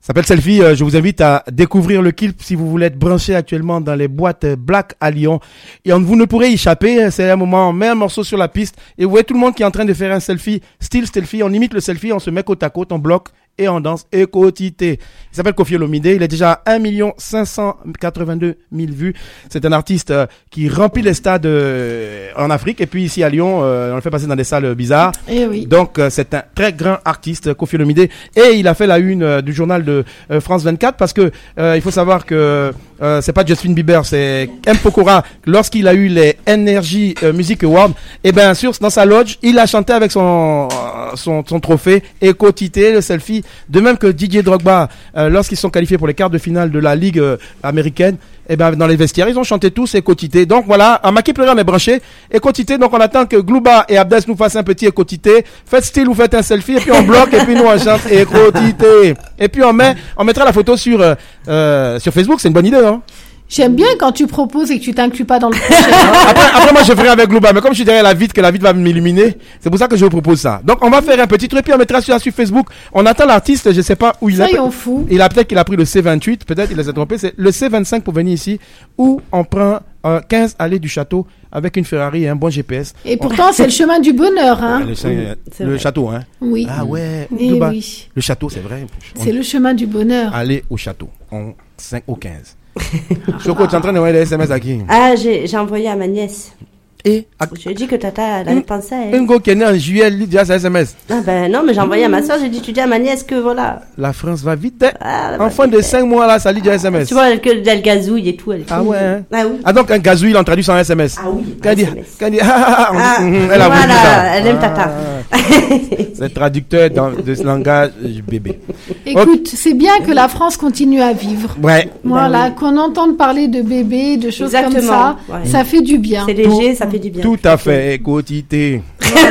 Ça s'appelle Selfie. Je vous invite à découvrir le clip si vous voulez être branché actuellement dans les boîtes Black à Lyon. Et vous ne pourrez y échapper. C'est un moment, on met un morceau sur la piste et vous voyez tout le monde qui est en train de faire un selfie, style selfie. On imite le selfie, on se met côte à côte, on bloque et on danse et quotité. Il s'appelle Koffi Olomide. Il est déjà à 1 582 000 vues. C'est un artiste qui remplit les stades en Afrique. Et puis ici à Lyon, on le fait passer dans des salles bizarres. Et oui. Donc c'est un très grand artiste, Koffi Olomide. Et il a fait la une du journal de France 24 parce que il faut savoir que c'est pas Justin Bieber, c'est M. Pokora. Lorsqu'il a eu les Energy Music Awards, et bien sûr dans sa lodge, il a chanté avec son trophée et quotité, le selfie. De même que Didier Drogba, lorsqu'ils sont qualifiés pour les quarts de finale de la Ligue américaine, et ben dans les vestiaires, ils ont chanté tous et quotité. Donc voilà, à Maki Plurian est branché et quotité. Donc on attend que Glouba et Abdes nous fassent un petit et quotité. Faites style ou faites un selfie et puis on bloque et puis nous on chante et quotité. Et puis on mettra la photo sur Facebook. C'est une bonne idée, hein? J'aime bien quand tu proposes et que tu t'inclus pas dans le projet. après moi je ferai avec Glouba, mais comme je suis derrière la vitre, que la vitre va m'illuminer, c'est pour ça que je vous propose ça. Donc on va faire un petit truc, puis on mettra sur Facebook. On attend l'artiste, je sais pas où il est. Soyons fous. Peut-être qu'il a pris le C28, peut-être il s'est trompé, c'est le C25 pour venir ici, où on prend 15 allées du château avec une Ferrari et un bon GPS. Et pourtant c'est le chemin du bonheur, hein. Le château, hein. Oui. Ah ouais. Glouba. Oui. Le château, c'est vrai. C'est le chemin du bonheur. Aller au château, en 5 au 15. Choco, tu es en train d'envoyer des SMS à qui? Ah, j'ai envoyé à ma nièce. Et je lui ai dit que Tata elle avait pensé à elle. Un gars qui est né en juillet, il dit à sa SMS. Ah ben non, mais j'ai envoyé à ma soeur, j'ai dit tu dis à ma nièce que voilà. La France va vite. Enfant de 5 mois là, ça lit du SMS. Tu vois, elle gazouille et tout. Ah ouais. Hein? Ah oui. Ah donc un gazouille, il en traduit sans SMS. Ah oui. Quand elle dit, elle a voulu ça. Elle aime Tata. C'est traducteur de ce langage bébé. Écoute, c'est bien que la France continue à vivre. Ouais. Voilà, ben oui. Qu'on entende parler de bébés, de choses comme ça, ça fait du bien. C'est léger, ça fait du bien. Tout à fait, quotité.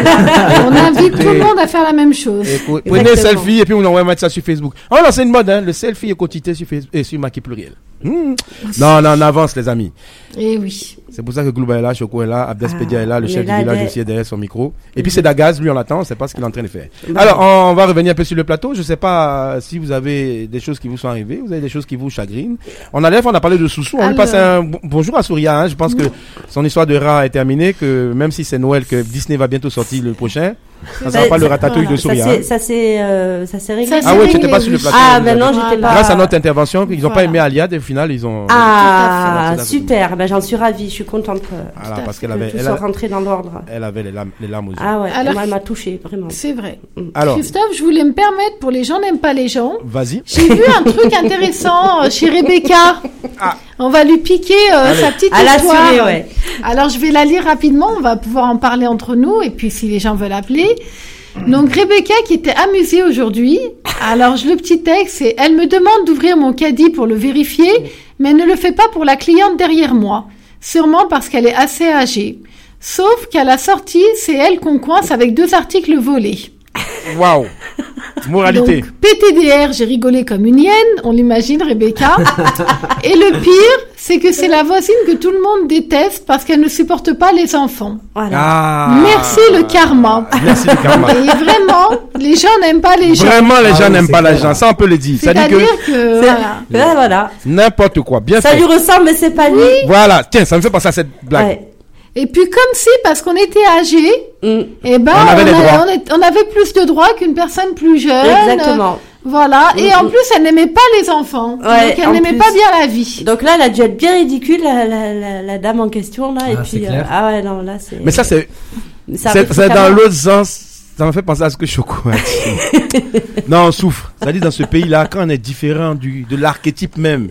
On invite tout le monde à faire la même chose. Prenez un selfie et puis on va mettre ça sur Facebook. Oh non, c'est une mode, hein, le selfie et quotité sur Facebook et sur Maki Pluriel. Non, on avance les amis. Eh oui. C'est pour ça que Glouba est là, Choco est là, Abdespedia est là, le chef du village aussi est derrière son micro. Et puis c'est Dagaz, lui on l'attend, on sait pas ce qu'il est en train de faire. Alors on va revenir un peu sur le plateau. Je sais pas si vous avez des choses qui vous sont arrivées, vous avez des choses qui vous chagrinent. On a parlé de Soussou, on lui passe un bonjour à Souria. Hein. Je pense que son histoire de rat est terminée, que même si c'est Noël, que Disney va bientôt sortir le prochain. Ça sera pas le ratatouille de Souria. Ça s'est réglé. Ah ouais, tu n'étais pas sur le plateau. Ah ben non, j'étais pas. Grâce à notre intervention, ils n'ont pas aimé Aliade et au final ils ont. Ah super, ben j'en suis ravie, je suis contente. Voilà, parce qu'elle avait. Tout soit rentré dans l'ordre. Elle avait les larmes aux yeux. Ah ouais, alors, elle m'a touchée vraiment. C'est vrai. Alors, Christophe, je voulais me permettre pour les gens n'aiment pas les gens. Vas-y. J'ai vu un truc intéressant chez Rebecca. Ah. On va lui piquer sa petite à histoire. L'assurer, ouais. Alors je vais la lire rapidement, on va pouvoir en parler entre nous et puis si les gens veulent appeler. Donc Rebecca qui était amusée aujourd'hui. Alors le petit texte c'est: elle me demande d'ouvrir mon caddie pour le vérifier, mais ne le fait pas pour la cliente derrière moi. Sûrement parce qu'elle est assez âgée. Sauf qu'à la sortie, c'est elle qu'on coince avec 2 articles volés. Waouh. Moralité. Donc, PTDR, j'ai rigolé comme une hyène, on l'imagine, Rebecca. Et le pire, c'est que c'est la voisine que tout le monde déteste parce qu'elle ne supporte pas les enfants. Voilà. Ah. Merci le karma. Merci le karma. Et vraiment, les gens n'aiment pas les gens. Vraiment, les gens n'aiment pas les gens. Ça, on peut le dire. C'est-à-dire que voilà. N'importe quoi. Bien ça fait. lui ressemble, mais c'est pas lui. Voilà. Tiens, ça me fait penser à cette blague. Ouais. Et puis comme si, parce qu'on était âgés, eh ben, on avait plus de droits qu'une personne plus jeune. Exactement. Voilà. Et en plus, elle n'aimait pas les enfants. Ouais, donc elle n'aimait pas bien la vie. Donc là, elle a dû être bien ridicule, la dame en question, là. Et puis, ouais, non, là, c'est... Mais ça, c'est dans l'autre sens. Ça me fait penser à ce que Choco a dit. Non, on souffre. C'est-à-dire, dans ce pays-là, quand on est différent de l'archétype même,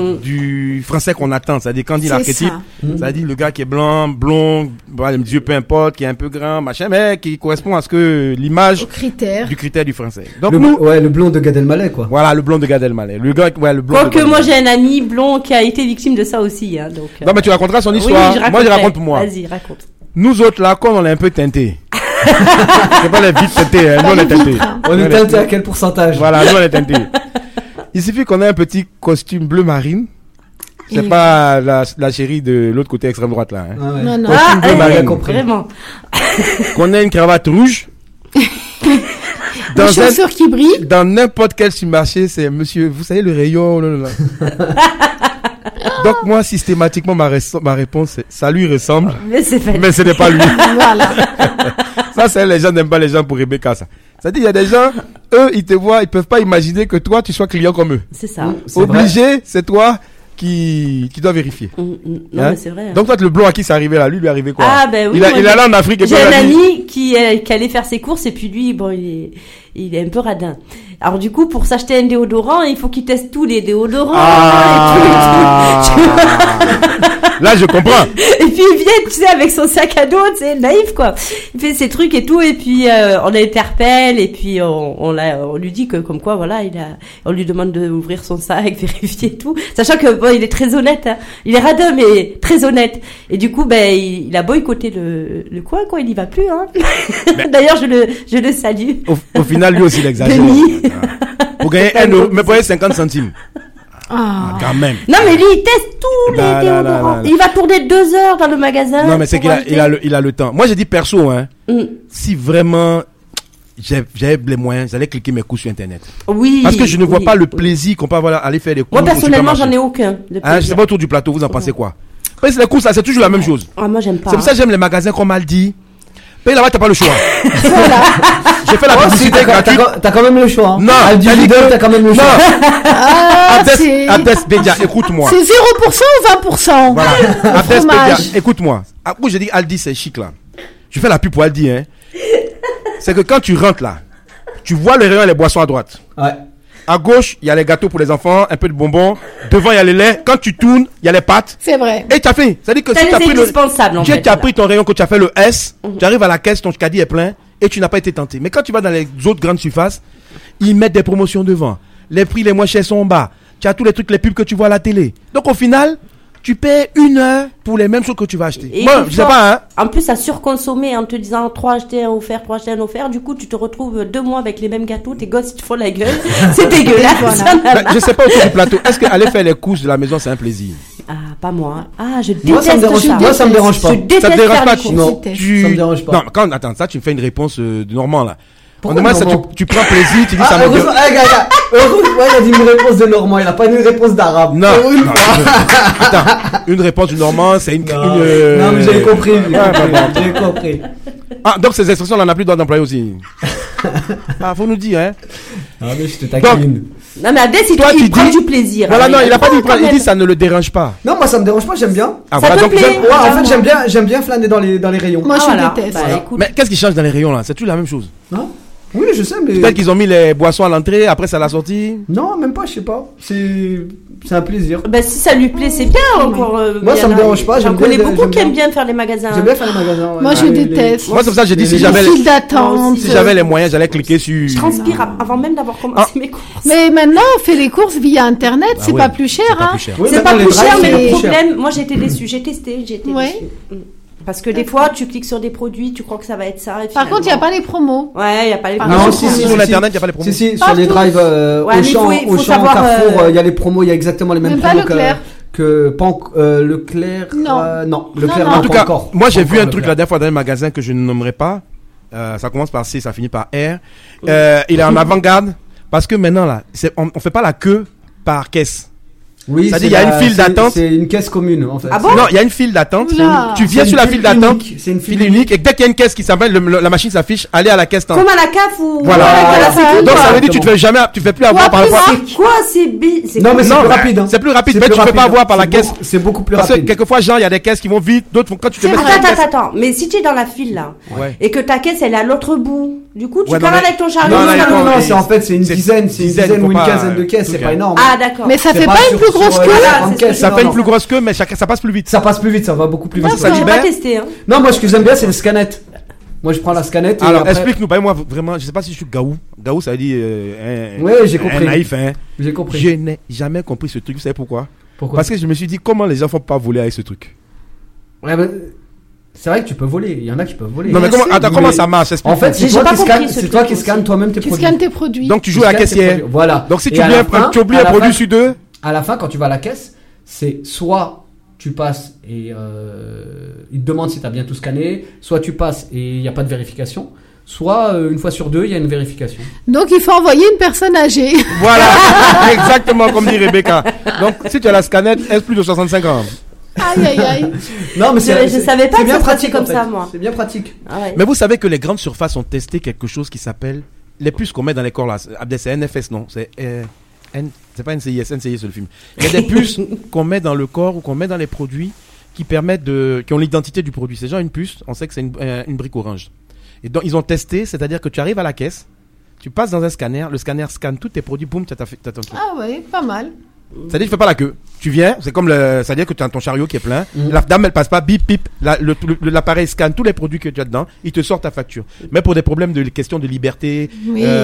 du français qu'on attend, c'est-à-dire, quand on dit l'archétype, c'est-à-dire le gars qui est blanc, blond, les yeux, peu importe, qui est un peu grand, machin, mais qui correspond à ce que l'image du critère du français. Donc, le blond de Gad Elmaleh, quoi. Voilà, le blond de Gad Elmaleh. Le blond. Quoique moi, j'ai un ami blond qui a été victime de ça aussi, hein, donc. Non, mais tu raconteras son histoire. Oui, moi, je raconte pour moi. Vas-y, raconte. Nous autres, là, comme on est un peu teintés. C'est pas les vitres teintées, nous on est teintés. On est teintés à quel pourcentage? Voilà, nous on est teintés. Il suffit qu'on ait un petit costume bleu marine. C'est pas la chérie de l'autre côté extrême droite là. Hein. Ah ouais. Non. Costume bleu marine. Vraiment. Qu'on ait une cravate rouge. Les chaussures qui brillent. Dans n'importe quel supermarché, c'est monsieur, vous savez le rayon. Donc moi, systématiquement, ma réponse, c'est ça lui ressemble, mais ce n'est pas lui. Voilà. Ça, c'est les gens n'aiment pas les gens pour Rebecca, ça. C'est-à-dire, il y a des gens, eux, ils te voient, ils peuvent pas imaginer que toi, tu sois client comme eux. C'est ça. Obligé, c'est toi qui doit vérifier. Non, mais c'est vrai. Donc toi, le blond à qui c'est arrivé là, lui est arrivé quoi? Ah ben oui. Il est allé en Afrique. J'ai un ami qui allait faire ses courses et puis lui, bon, il est un peu radin. Alors du coup, pour s'acheter un déodorant, il faut qu'il teste tous les déodorants. Là, je comprends. Et puis il vient, tu sais, avec son sac à dos, c'est naïf quoi. Il fait ses trucs et tout, et puis on l'interpelle et puis on lui dit que comme quoi, voilà, on lui demande d'ouvrir son sac, vérifier tout, sachant que bon, il est très honnête, hein. Il est radin mais très honnête. Et du coup, ben il a boycotté le coin quoi, il y va plus. Hein. D'ailleurs, je le salue. Au final, lui aussi, il exagère. Pour gagner 1 euro, mais pour gagner 50 centimes. Quand même. Non, mais lui, il teste tous les déodorants. Il va tourner 2 heures dans le magasin. Non, mais c'est qu'il a le temps. Moi, j'ai dit perso, hein. Si vraiment j'avais les moyens, j'allais cliquer mes cours sur Internet. Oui. Parce que je ne vois pas le plaisir qu'on peut avoir à aller faire des cours. Moi, personnellement, j'en ai aucun. Je sais pas autour du plateau, vous en pensez quoi? Parce que les courses, c'est toujours la même chose. Ah, moi, j'aime pas. C'est pour ça que j'aime les magasins comme Aldi. Mais là-bas, t'as pas le choix. Voilà. J'ai fait la publicité gratuite. T'as quand même le choix. Hein. Non. Aldi Lidl, t'as quand même le choix. Abdes Bédia, écoute-moi. C'est 0% ou 20%? Voilà. Abdes Bédia, écoute-moi. Moi, j'ai dit Aldi, c'est chic, là. Je fais la pub pour Aldi, hein. C'est que quand tu rentres, là, tu vois le rayon et les boissons à droite. Ouais. À gauche, il y a les gâteaux pour les enfants, un peu de bonbons. Devant, il y a les laits. Quand tu tournes, il y a les pâtes. C'est vrai. Et tu as fait. C'est-à-dire que si tu as pris tu as pris ton rayon, que tu as fait le S, tu arrives à la caisse, ton caddie est plein et tu n'as pas été tenté. Mais quand tu vas dans les autres grandes surfaces, ils mettent des promotions devant. Les prix les moins chers sont en bas. Tu as tous les trucs, les pubs que tu vois à la télé. Donc au final, tu payes 1 heure pour les mêmes choses que tu vas acheter. Et moi, je sais pas, hein. En plus, à surconsommer en te disant 3 achetés, 1 offert, 3 achetés, 1 offert. Du coup, tu te retrouves 2 mois avec les mêmes gâteaux. Tes gosses, ils te font la gueule. C'est dégueulasse. Ben, je sais pas autour du plateau. Est-ce qu'aller faire les courses de la maison, c'est un plaisir? Ah, pas moi. Ah, je déteste moi, ça me dérange pas. Je déteste ça te dérange pas, non. Ça me dérange pas. Non, attends, ça, tu me fais une réponse de Normand, là. Pourquoi on demande ça, tu prends plaisir, tu dis ça me dérange. Il a dit une réponse de Normand, il a pas une réponse d'arabe. Non. Attends, une réponse du Normand, c'est une. Non, mais j'ai compris. J'ai compris. Ah, donc ces expressions, on n'en a plus le droit d'employer aussi. Faut nous dire, hein. Ah, mais je te taquine. Non, mais Adès, il prend du plaisir. Voilà, non, il a pas dit prendre, il dit ça ne le dérange pas. Non, moi ça me dérange pas, j'aime bien. Ah, ça voilà, te donc plaît. En fait, j'aime bien flâner dans les rayons. Moi, je déteste. Bah, mais qu'est-ce qui change dans les rayons là? C'est toujours la même chose. Non? Oui, je sais, mais. Peut-être qu'ils ont mis les boissons à l'entrée, après ça à la sortie. Non, même pas, je sais pas. C'est un plaisir. Bah, si ça lui plaît, c'est bien encore. Moi, ça me dérange pas. J'en connais beaucoup qui aiment bien faire les magasins. J'aime bien faire les magasins. Moi, je déteste. Moi, c'est pour ça que j'ai dit si j'avais les moyens, j'allais cliquer sur. Je transpire avant même d'avoir commencé mes courses. Mais maintenant, on fait les courses via Internet, c'est pas plus cher, hein. C'est pas plus cher, mais le problème, moi, j'ai été déçue. J'ai testé, déçue. Parce que des fois, tu cliques sur des produits, tu crois que ça va être ça. Par contre, il n'y a pas les promos. Ouais, il n'y a pas les promos. Non, sur Internet, il n'y a pas les promos. Si, sur les drives, Auchan, Carrefour, il y a les promos, il y a exactement les mêmes promos que Leclerc. Non, Leclerc, en tout cas, moi, j'ai vu un truc la dernière fois dans un magasin que je ne nommerai pas. Ça commence par C, ça finit par R. Il est en avant-garde parce que maintenant, là, on fait pas la queue par caisse. Oui, c'est-à-dire il y a une file d'attente. C'est une caisse commune en fait. Ah bon? Non, il y a une file d'attente. Tu viens sur la file d'attente. C'est une file unique. Et dès qu'il y a une caisse qui s'appelle, la machine s'affiche, allez à la caisse. Comme à la CAF ou. Voilà. Donc ça veut dire que tu fais plus avoir par rapport. C'est quoi? Non, mais c'est plus rapide. C'est plus rapide, mais tu peux pas avoir par la caisse. C'est beaucoup plus rapide. Parce que quelquefois, genre, il y a des caisses qui vont vite, d'autres quand tu te mets sur la caisse. Attends. Mais si tu es dans la file là, et que ta caisse elle est à l'autre bout, du coup, tu carames avec ton chariot. Non, c'est en fait, c'est une dizaine ou une quinzaine de caisses, c'est pas énorme. Ah, d'accord. Mais ça fait pas une plus grosse queue. Ça fait une plus grosse queue, mais ça passe plus vite. Ça passe plus vite, ça va beaucoup plus vite. J'ai pas testé, hein. Non, moi, ce que j'aime bien, c'est le scanette. Moi, je prends la scanette. Alors, explique-nous, moi, vraiment, je sais pas si je suis gaou. Gaou, ça veut dire, j'ai compris. Naïf, hein. J'ai compris. Je n'ai jamais compris ce truc, vous savez pourquoi? Pourquoi? Parce que je me suis dit, comment les gens font pas voler avec ce truc? Ouais, c'est vrai que tu peux voler. Il y en a qui peuvent voler. Non, mais comment ça marche? En fait, c'est toi qui scannes toi-même tes produits. Tu scannes tes produits. Donc, tu joues à la caissière. Voilà. Donc, si tu oublies un produit sur deux. À la fin, quand tu vas à la caisse, c'est soit tu passes et il te demande si tu as bien tout scanné, soit tu passes et il n'y a pas de vérification, soit une fois sur 2, il y a une vérification. Donc il faut envoyer une personne âgée. Voilà, exactement comme dit Rebecca. Donc si tu as la scanette, est-ce plus de 65 ans? Aïe. Non, mais je savais pas que bien pratique comme ça, moi. C'est bien pratique. Ah ouais. Mais vous savez que les grandes surfaces ont testé quelque chose qui s'appelle les puces qu'on met dans les corps là. C'est NFS, non? C'est pas NCIS, c'est le film. Il y a des puces qu'on met dans le corps ou qu'on met dans les produits qui permettent qui ont l'identité du produit. C'est genre une puce, on sait que c'est une brique orange. Et donc ils ont testé, c'est-à-dire que tu arrives à la caisse, tu passes dans un scanner, le scanner scanne tous tes produits, boum, tu as ton truc. Ah ouais, pas mal. C'est-à-dire tu fais pas la queue. Tu viens, c'est comme c'est-à-dire que tu as ton chariot qui est plein. La dame elle passe pas, bip bip, l'appareil scanne tous les produits que tu as dedans, il te sort ta facture. Mais pour des problèmes de questions de liberté,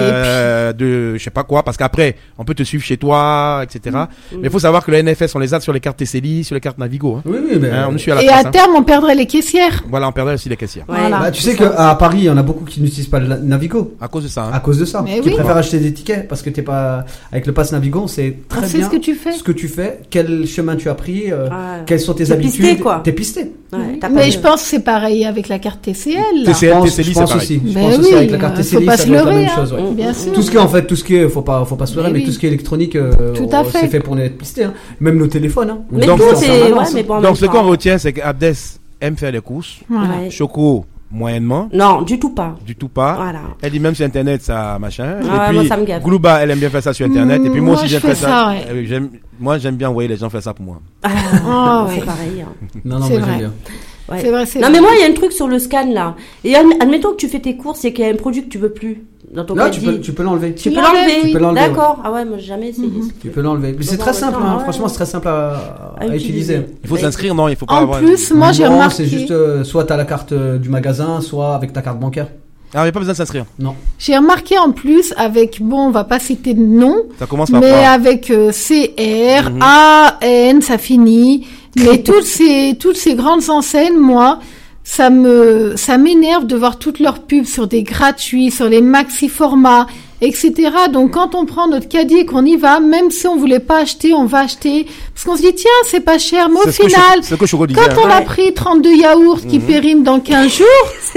de je sais pas quoi, parce qu'après on peut te suivre chez toi, etc. Mais il faut savoir que le NFS on les a sur les cartes TCLI, sur les cartes Navigo. Hein. Oui, mais on nous suit à la et trace, à terme on perdrait les caissières. Voilà, on perdrait aussi les caissières. Voilà. Bah, tu sais qu'à Paris il y en a beaucoup qui n'utilisent pas le Navigo. À cause de ça. Hein. À cause de ça. Qui préfèrent acheter des tickets parce que t'es pas avec le pass Navigo, c'est très bien. Ce que tu fais. Ce que tu fais, quel chemin tu as pris. Quelles sont tes habitudes? Pisté, quoi. T'es pisté. Ouais, mais je pense que c'est pareil avec la carte TCL. TCL, je pense aussi. Je pense aussi avec la carte TCL, ça doit être la même chose. Bien sûr. Tout ce qui est, faut pas se leurrer, mais tout ce qui est électronique, c'est fait pour être pisté. Même nos téléphones. Mais donc, donc ce qu'on retient, c'est qu'Abdes aime faire les courses. Choco. Moyennement. Non, du tout pas. Voilà. Elle dit même sur Internet, ça, machin. Et puis, moi, ça me gave. Glouba, elle aime bien faire ça sur Internet. Et puis moi aussi, j'aime faire ça. Moi, j'aime bien envoyer les gens faire ça pour moi. C'est pareil. Non, c'est vrai. Bien. Ouais. C'est vrai, non, mais moi, il y a un truc sur le scan, là. Et admettons que tu fais tes courses et qu'il y a un produit que tu veux plus. Dans ton là, tu peux l'enlever. Tu peux l'enlever. D'accord. Ah ouais, moi, j'ai jamais essayé. Tu peux l'enlever. Mais c'est très simple, franchement, c'est très simple à utiliser. Il faut s'inscrire, non? Il faut pas avoir. En plus, moi, j'ai remarqué. C'est juste, soit t'as la carte du magasin, soit avec ta carte bancaire. Ah, il n'y a pas besoin de s'inscrire. Non. J'ai remarqué en plus avec, on va pas citer de nom. Ça commence par mais avec CR, AN, ça finit. Mais toutes ces grandes enseignes, moi, ça m'énerve de voir toutes leurs pubs sur des gratuits, sur les maxi formats, etc. Donc quand on prend notre caddie et qu'on y va, même si on voulait pas acheter, on va acheter parce qu'on se dit tiens c'est pas cher, mais au final quand on a pris 32 yaourts qui périment dans 15 jours,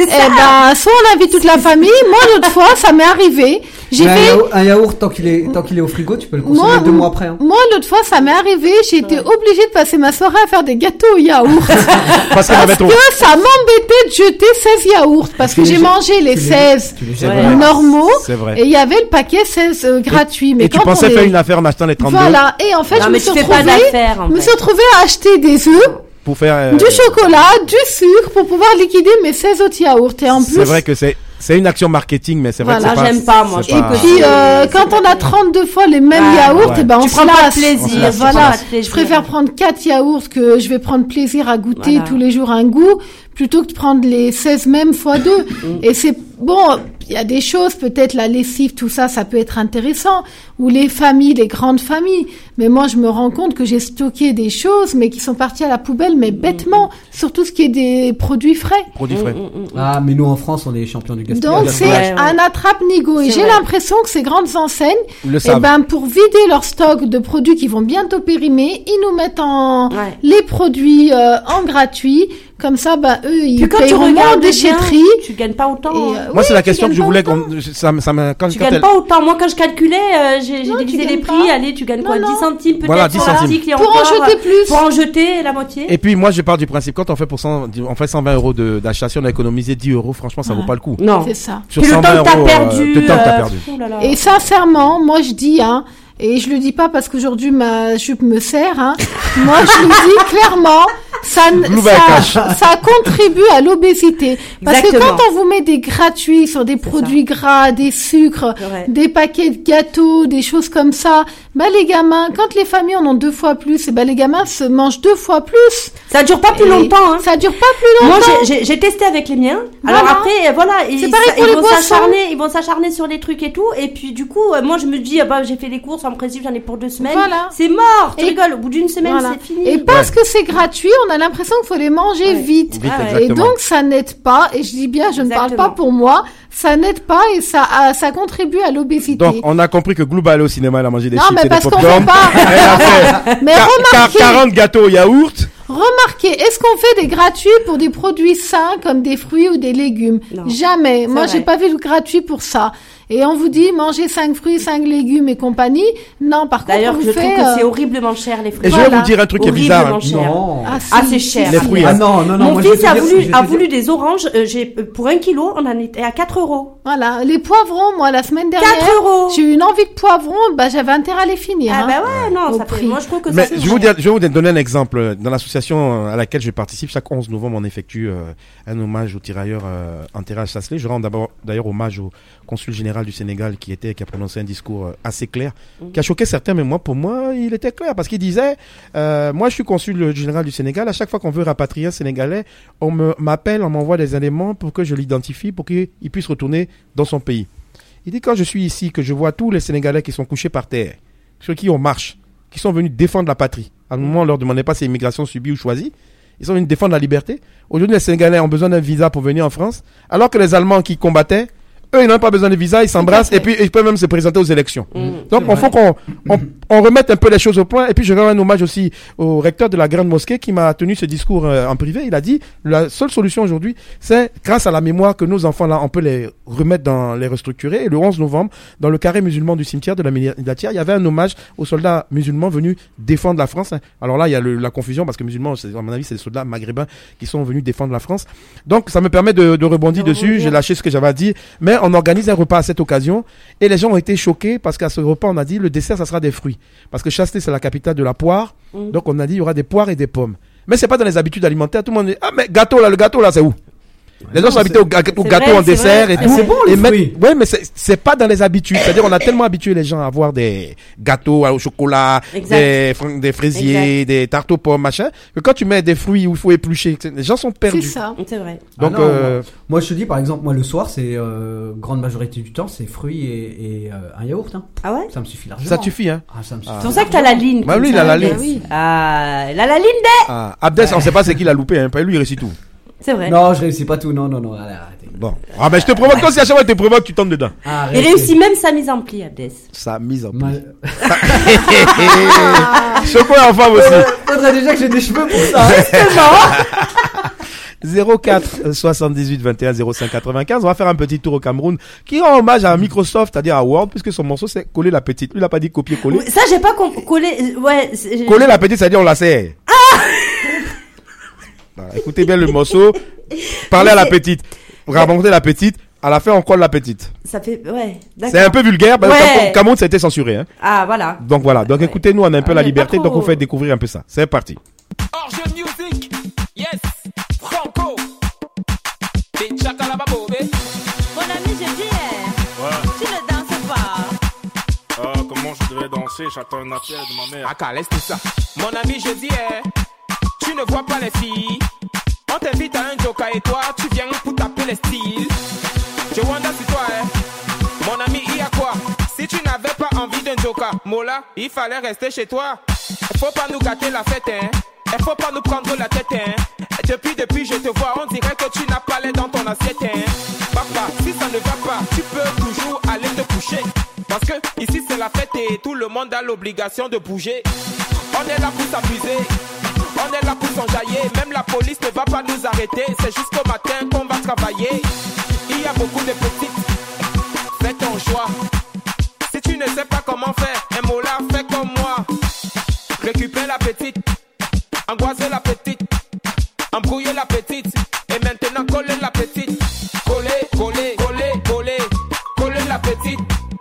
soit on invite toute la famille. Moi l'autre fois ça m'est arrivé. Un yaourt tant qu'il est au frigo, tu peux le consommer 2 mois après. Hein. Moi l'autre fois ça m'est arrivé, j'ai été obligée de passer ma soirée à faire des gâteaux au yaourt parce que ça m'embêtait de jeter 16 yaourts parce que j'ai mangé les 16 normaux et il y avait le paquet 16 gratuit. Mais et tu pensais faire une affaire en achetant les 32. Voilà. Et en fait, je me suis retrouvée à acheter des œufs, pour faire du chocolat, du sucre pour pouvoir liquider mes 16 autres yaourts. Et en plus, c'est vrai que c'est une action marketing, mais c'est vrai que c'est pas. J'aime pas, moi. Et puis, quand on a 32 fois les mêmes yaourts, on prend pas plaisir. Voilà. Je préfère prendre 4 yaourts que je vais prendre plaisir à goûter tous les jours un goût, plutôt que de prendre les 16 mêmes fois 2. Et c'est bon. Il y a des choses, peut-être la lessive, tout ça, ça peut être intéressant. Ou les familles, les grandes familles. Mais moi, je me rends compte que j'ai stocké des choses, mais qui sont parties à la poubelle, mais bêtement. Surtout ce qui est des produits frais. Ah, mais nous, en France, on est champions du gaspillage. Donc, c'est un attrape-nigo. Et j'ai l'impression que ces grandes enseignes, pour vider leur stock de produits qui vont bientôt périmer, ils nous mettent les produits en gratuit. Comme ça, eux, ils paieront moins en déchetterie. Tu gagnes pas autant. Moi, c'est la question que je voulais tu gagnes pas autant. Moi, quand je calculais, j'ai divisé les prix. Allez, tu gagnes quoi? 10 centimes peut-être sur l'article. Pour en jeter plus. Pour en jeter la moitié. Et puis, moi, je pars du principe, quand on fait 120 euros d'achat, si on a économisé 10 euros, franchement, ça vaut pas le coup. Non. C'est ça. Sur 120 euros, le temps que t'as perdu. Et sincèrement, moi, je dis, et je le dis pas parce qu'aujourd'hui ma jupe me sert, moi je le dis clairement, ça contribue à l'obésité. Parce que quand on vous met des gratuits sur des produits gras, des sucres, des paquets de gâteaux, des choses comme ça, les gamins, quand les familles en ont 2 fois plus, les gamins se mangent 2 fois plus. Ça dure pas plus longtemps, Ça dure pas plus longtemps. Moi, j'ai testé avec les miens. Alors après, ils vont s'acharner sur les trucs et tout. Et puis, du coup, moi, je me dis, j'ai fait les courses, en principe, j'en ai pour 2 semaines. C'est mort. Tu rigoles. Au bout d'une semaine, c'est fini. Et parce que c'est gratuit, on a l'impression qu'il faut les manger vite. Et donc, ça n'aide pas. Et je dis bien, je ne parle pas pour moi. Ça n'aide pas et ça contribue à l'obésité. Donc, on a compris que Glouba allait au cinéma, elle a mangé des chips et des popcorn. Elle a fait 40 gâteaux au yaourt. remarquez, est-ce qu'on fait des gratuits pour des produits sains comme des fruits ou des légumes? Non. Jamais. Moi, j'ai pas vu de gratuit pour ça. Et on vous dit, mangez 5 fruits, 5 légumes et compagnie. Non, par contre, d'ailleurs, je trouve que c'est horriblement cher, les fruits. Et je vais vous dire un truc qui est bizarre. Non. C'est cher. Les fruits. Non. Mon fils a voulu des oranges. Pour 1 kilo, on en était à 4 €. Voilà. Les poivrons, moi, la semaine dernière. 4 €. J'ai eu une envie de poivrons, j'avais intérêt à les finir. Non, ça fait, moi, je trouve que mais je vais vous donner un exemple. Dans l'association à laquelle je participe, chaque 11 novembre, on effectue un hommage aux tirailleurs enterrés à Chasselet. Je rends d'ailleurs hommage au consul général du Sénégal qui a prononcé un discours assez clair, qui a choqué certains, mais pour moi, il était clair parce qu'il disait, moi je suis consul général du Sénégal, à chaque fois qu'on veut rapatrier un Sénégalais, on m'appelle, on m'envoie des éléments pour que je l'identifie, pour qu'il puisse retourner dans son pays. Il dit, quand je suis ici, que je vois tous les Sénégalais qui sont couchés par terre, sur qui on marche, qui sont venus défendre la patrie. À un moment, on leur demandait pas si c'est immigration subie ou choisie. Ils sont venus défendre la liberté. Aujourd'hui, les Sénégalais ont besoin d'un visa pour venir en France, alors que les Allemands qui combattaient, eux, ils n'ont pas besoin de visa, ils s'embrassent et puis ils peuvent même se présenter aux élections. Donc, il faut qu'on remette un peu les choses au point. Et puis, je rends un hommage aussi au recteur de la Grande Mosquée qui m'a tenu ce discours en privé. Il a dit, la seule solution aujourd'hui, c'est grâce à la mémoire que nos enfants-là, on peut les remettre les restructurer. Et le 11 novembre, dans le carré musulman du cimetière de la Millatière, il y avait un hommage aux soldats musulmans venus défendre la France. Alors là, il y a la confusion parce que musulmans, à mon avis, c'est les soldats maghrébins qui sont venus défendre la France. Donc, ça me permet de rebondir dessus. J'ai lâché ce que j'avais à dire. Mais on organise un repas à cette occasion et les gens ont été choqués parce qu'à ce repas on a dit le dessert ça sera des fruits parce que Chasselet c'est la capitale de la poire, donc on a dit il y aura des poires et des pommes, mais c'est pas dans les habitudes alimentaires. Tout le monde dit mais le gâteau là c'est où? Les gens sont habités au gâteau en dessert et tout. C'est bon les fruits. Ouais, mais c'est pas dans les habitudes. C'est-à-dire, on a tellement habitué les gens à avoir des gâteaux au chocolat, des fraisiers, des tartes aux pommes, machin, que quand tu mets des fruits où il faut éplucher, les gens sont perdus. C'est ça. C'est vrai. Donc, moi, je te dis, par exemple, moi, le soir, c'est, grande majorité du temps, c'est fruits et un yaourt, hein. Ah ouais? Ça me suffit largement. Ça te suffit, hein. Ah, ça me suffit. C'est pour ça que t'as la ligne. Bah, lui, il a la ligne. Oui. Ah, il a la ligne des. Abdès, on sait pas c'est qui l'a loupé, hein. Pas lui, il réussit tout. C'est vrai. Non, je réussis pas tout. Non. Allez, arrêtez. Bon. Ah, mais je te provoque comme si à chaque fois tu te provoques, tu tombes dedans. Il réussit même sa mise en pli, Abdès. Sa mise en pli. Chocolat en femme aussi. Faudrait déjà que j'ai des cheveux pour ça. 04 78 21 05 95. On va faire un petit tour au Cameroun qui rend hommage à Microsoft, c'est-à-dire à Word, puisque son morceau c'est coller la petite. Lui, il a pas dit copier-coller. Ça, j'ai pas collé. Ouais. Coller la petite, c'est-à-dire on la serre. Écoutez bien le morceau. Parlez à la petite. Ramontez la petite. À la fin, on colle la petite. Ça fait, ouais. D'accord. C'est un peu vulgaire. Parce que Cameroun, ça a été censuré, hein. Ah, voilà. Donc voilà. Donc écoutez-nous, on a un peu la liberté. Donc on fait découvrir un peu ça. C'est parti. Orge Music. Yes. Franco. Des Chakalababo, Mon ami, je dis, tu ne danses pas. Comment je devais danser? J'attends un appel de ma mère. Ah, laisse tout ça. Mon ami, je dis, tu ne vois pas les filles. On t'invite à un joker et toi, tu viens pour taper les styles. Je wonder si toi, mon ami, il y a quoi? Si tu n'avais pas envie d'un joker, Mola, il fallait rester chez toi. Il faut pas nous gâter la fête, hein. Il faut pas nous prendre la tête, hein. Depuis, je te vois, on dirait que tu n'as pas l'air dans ton assiette, hein. Papa, si ça ne va pas, tu peux toujours aller te coucher. Parce que ici c'est la fête et tout le monde a l'obligation de bouger. On est là pour s'amuser. On est là pour s'enjailler, même la police ne va pas nous arrêter. C'est jusqu'au matin qu'on va travailler. Il y a beaucoup de petites, fais ton choix. Si tu ne sais pas comment faire, un mot là, fais comme moi. Récupère la petite, angoisser la petite, embrouiller la petite. Et maintenant coller la petite. Coller la petite.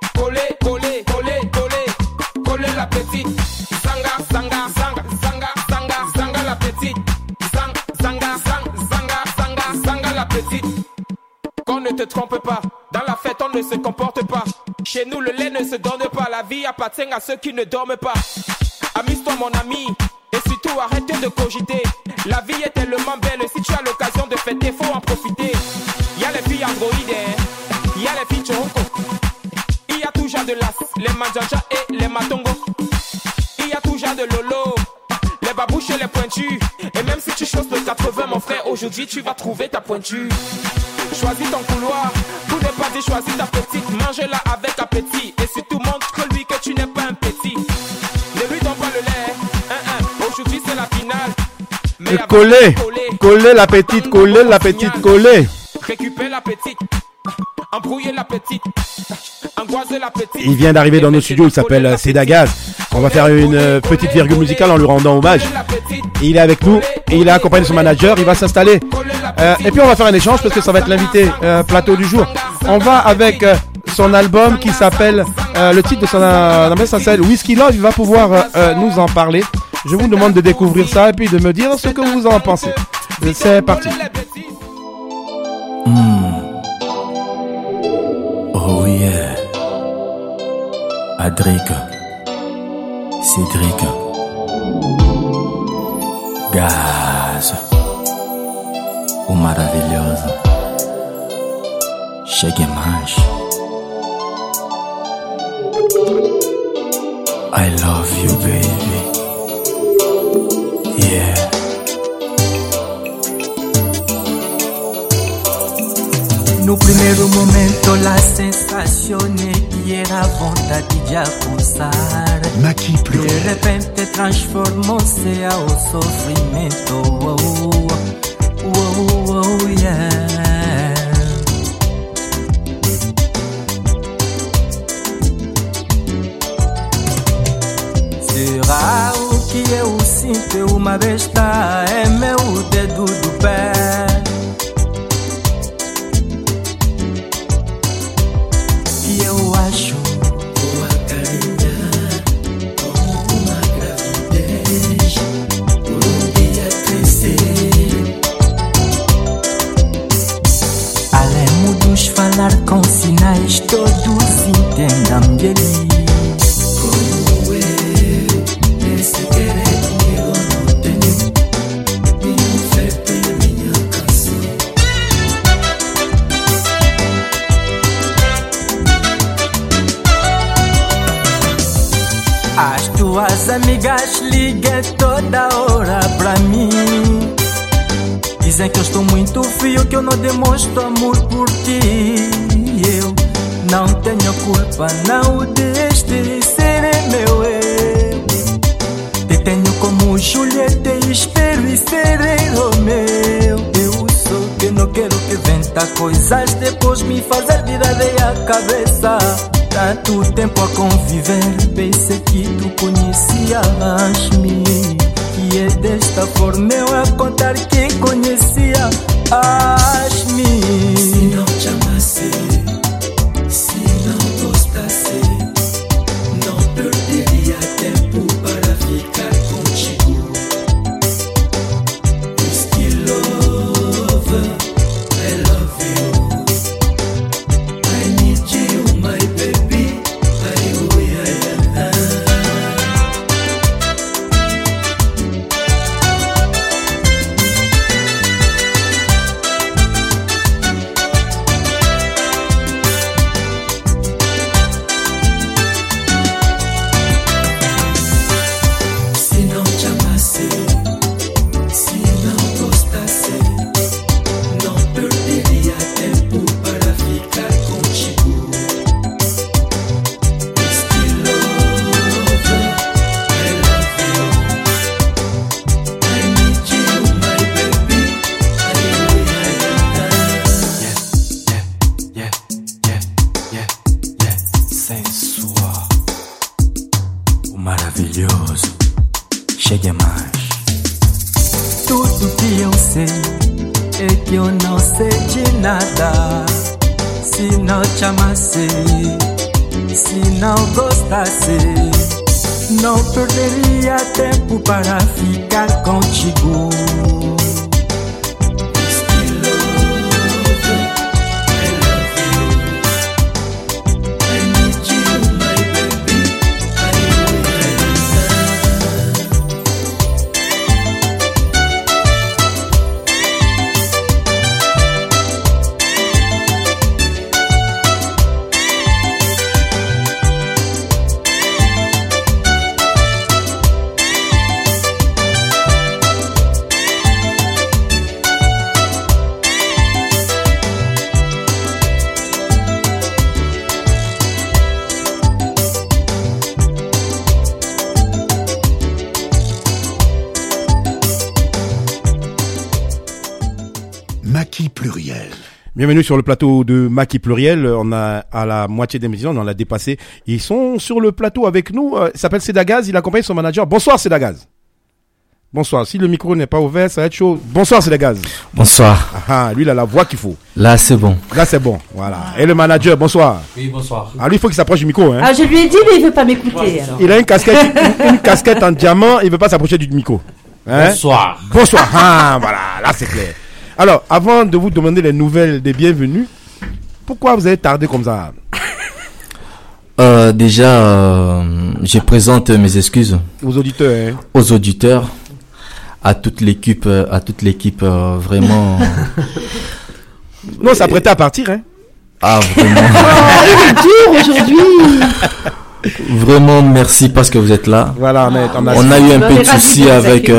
Coller la petite. Zanga la petite. Zanga la petite. Qu'on ne te trompe pas, dans la fête on ne se comporte pas. Chez nous le lait ne se donne pas, la vie appartient à ceux qui ne dorment pas. Amuse-toi mon ami, et surtout arrête de cogiter. La vie est tellement belle, si tu as l'occasion de fêter, faut en profiter. Il y a les filles androïdes, il y a les filles choroko. Il y a tout genre de las, les manjaja et les matongo. Il y a tout genre de lolo, les babouches et les pointus. Et même si tu choses le 80 mon frère, aujourd'hui tu vas trouver ta pointure. Choisis ton couloir, pour ne pas dire choisis ta petite. Mange-la avec appétit et surtout montre-lui que tu n'es pas un petit. Ne lui donne pas le lait, aujourd'hui c'est la finale. Coller la petite, coller la petite, coller. Récupère la petite, embrouiller la petite, angoisser la petite. Il vient d'arriver dans nos studios, il s'appelle Cédagaz. On va faire une petite virgule musicale en lui rendant hommage. Il est avec nous et il a accompagné son manager, il va s'installer. Et puis on va faire un échange parce que ça va être l'invité plateau du jour. On va avec son album qui s'appelle, le titre de son album s'appelle Whiskey Love, il va pouvoir nous en parler. Je vous demande de découvrir ça et puis de me dire ce que vous en pensez. C'est parti. Oh yeah. Adric, Cédric, Gaz, o maravilhoso, chegue mais. I love you, baby. Yeah. No primeiro momento la sensazione que era vontade de acusar. De repente transformou-se ao sofrimento. Yeah. Será o que eu sinto uma besta? É meu dedo do pé. E eu acho vou acarinhar como uma gravidez por um dia crescer. Além de falar com sinais, todos entendam ele. Como eu, esse querer comigo não tenho. Minha oferta e minha canção. As tuas amigas ligam toda hora pra mim. Dizem que eu estou muito frio, que eu não demonstro amor por ti. Eu não tenho culpa, não deste ser meu eu. Te tenho como Julieta e espero e serei Romeu. Eu sou que não quero que inventa coisas, depois me fazer virar a cabeça. Tanto tempo a conviver, pensei que tu conhecias-me. E é desta forma eu a contar que conhecia as-me. Se não te amasse, se não gostasse, não perderia tempo para ficar contigo. Whiskey love, I love you. I need you, my baby. Maravilhoso, chegue mais. Tudo que eu sei é que eu não sei de nada. Se não te amasse, se não gostasse, não perderia tempo para ficar contigo. Maquis Pluriel. Bienvenue sur le plateau de Maquis Pluriel. On a à la moitié d'émission, on l'a dépassé. Ils sont sur le plateau avec nous. Il s'appelle Cédagaz, il accompagne son manager. Bonsoir Cédagaz. Bonsoir. Si le micro n'est pas ouvert, ça va être chaud. Bonsoir Cédagaz. Bonsoir. Ah, lui il a la voix qu'il faut. Là c'est bon. Là c'est bon. Voilà. Et le manager, bonsoir. Oui, bonsoir. Ah, lui il faut qu'il s'approche du micro. Hein. Ah, je lui ai dit mais il veut pas m'écouter. Alors. Il a une casquette en diamant, il veut pas s'approcher du micro. Hein? Bonsoir. Bonsoir. Ah, voilà, là c'est clair. Alors, avant de vous demander les nouvelles des bienvenus, pourquoi vous avez tardé comme ça? Déjà, je présente mes excuses aux auditeurs. Hein? Aux auditeurs, à toute l'équipe, vraiment. Non, ça prêtait à partir, hein? Ah, vraiment. Il est dur aujourd'hui. Vraiment, merci parce que vous êtes là. Voilà, on a eu un peu de soucis avec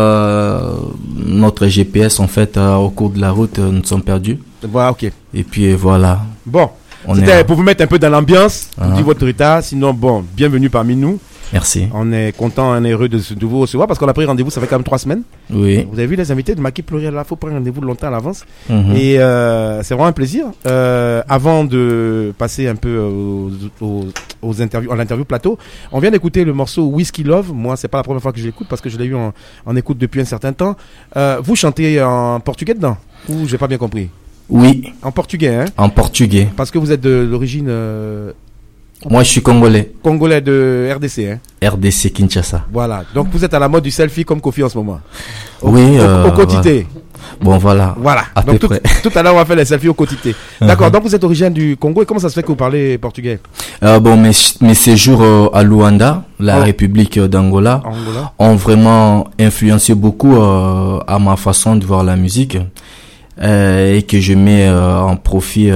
notre GPS, en fait, au cours de la route, nous sommes perdus. Voilà, ok. Et puis voilà. Bon, c'était pour vous mettre un peu dans l'ambiance, dit votre état. Sinon, bon, bienvenue parmi nous. Merci. On est content, on est heureux de vous recevoir parce qu'on a pris rendez-vous, ça fait quand même 3 semaines. Oui. Vous avez vu les invités de Maquis Pluriel, là, il faut prendre rendez-vous longtemps à l'avance. Et c'est vraiment un plaisir. Avant de passer un peu aux interviews, à l'interview plateau, on vient d'écouter le morceau Whiskey Love. Moi, c'est pas la première fois que je l'écoute parce que je l'ai eu en écoute depuis un certain temps. Vous chantez en portugais dedans? Ou j'ai pas bien compris? Oui. En portugais, hein? En portugais. Parce que vous êtes de l'origine... Moi, je suis congolais. Congolais de RDC, hein? RDC Kinshasa. Voilà. Donc, vous êtes à la mode du selfie comme Kofi en ce moment. Oui. Au quotité. Bon, voilà. Voilà. Donc, tout à l'heure, on va faire les selfies au quotité. D'accord. Donc, vous êtes originaire du Congo. Et comment ça se fait que vous parlez portugais? Bon, mes séjours à Luanda, la République d'Angola, ont vraiment influencé beaucoup à ma façon de voir la musique. Et que je mets en profit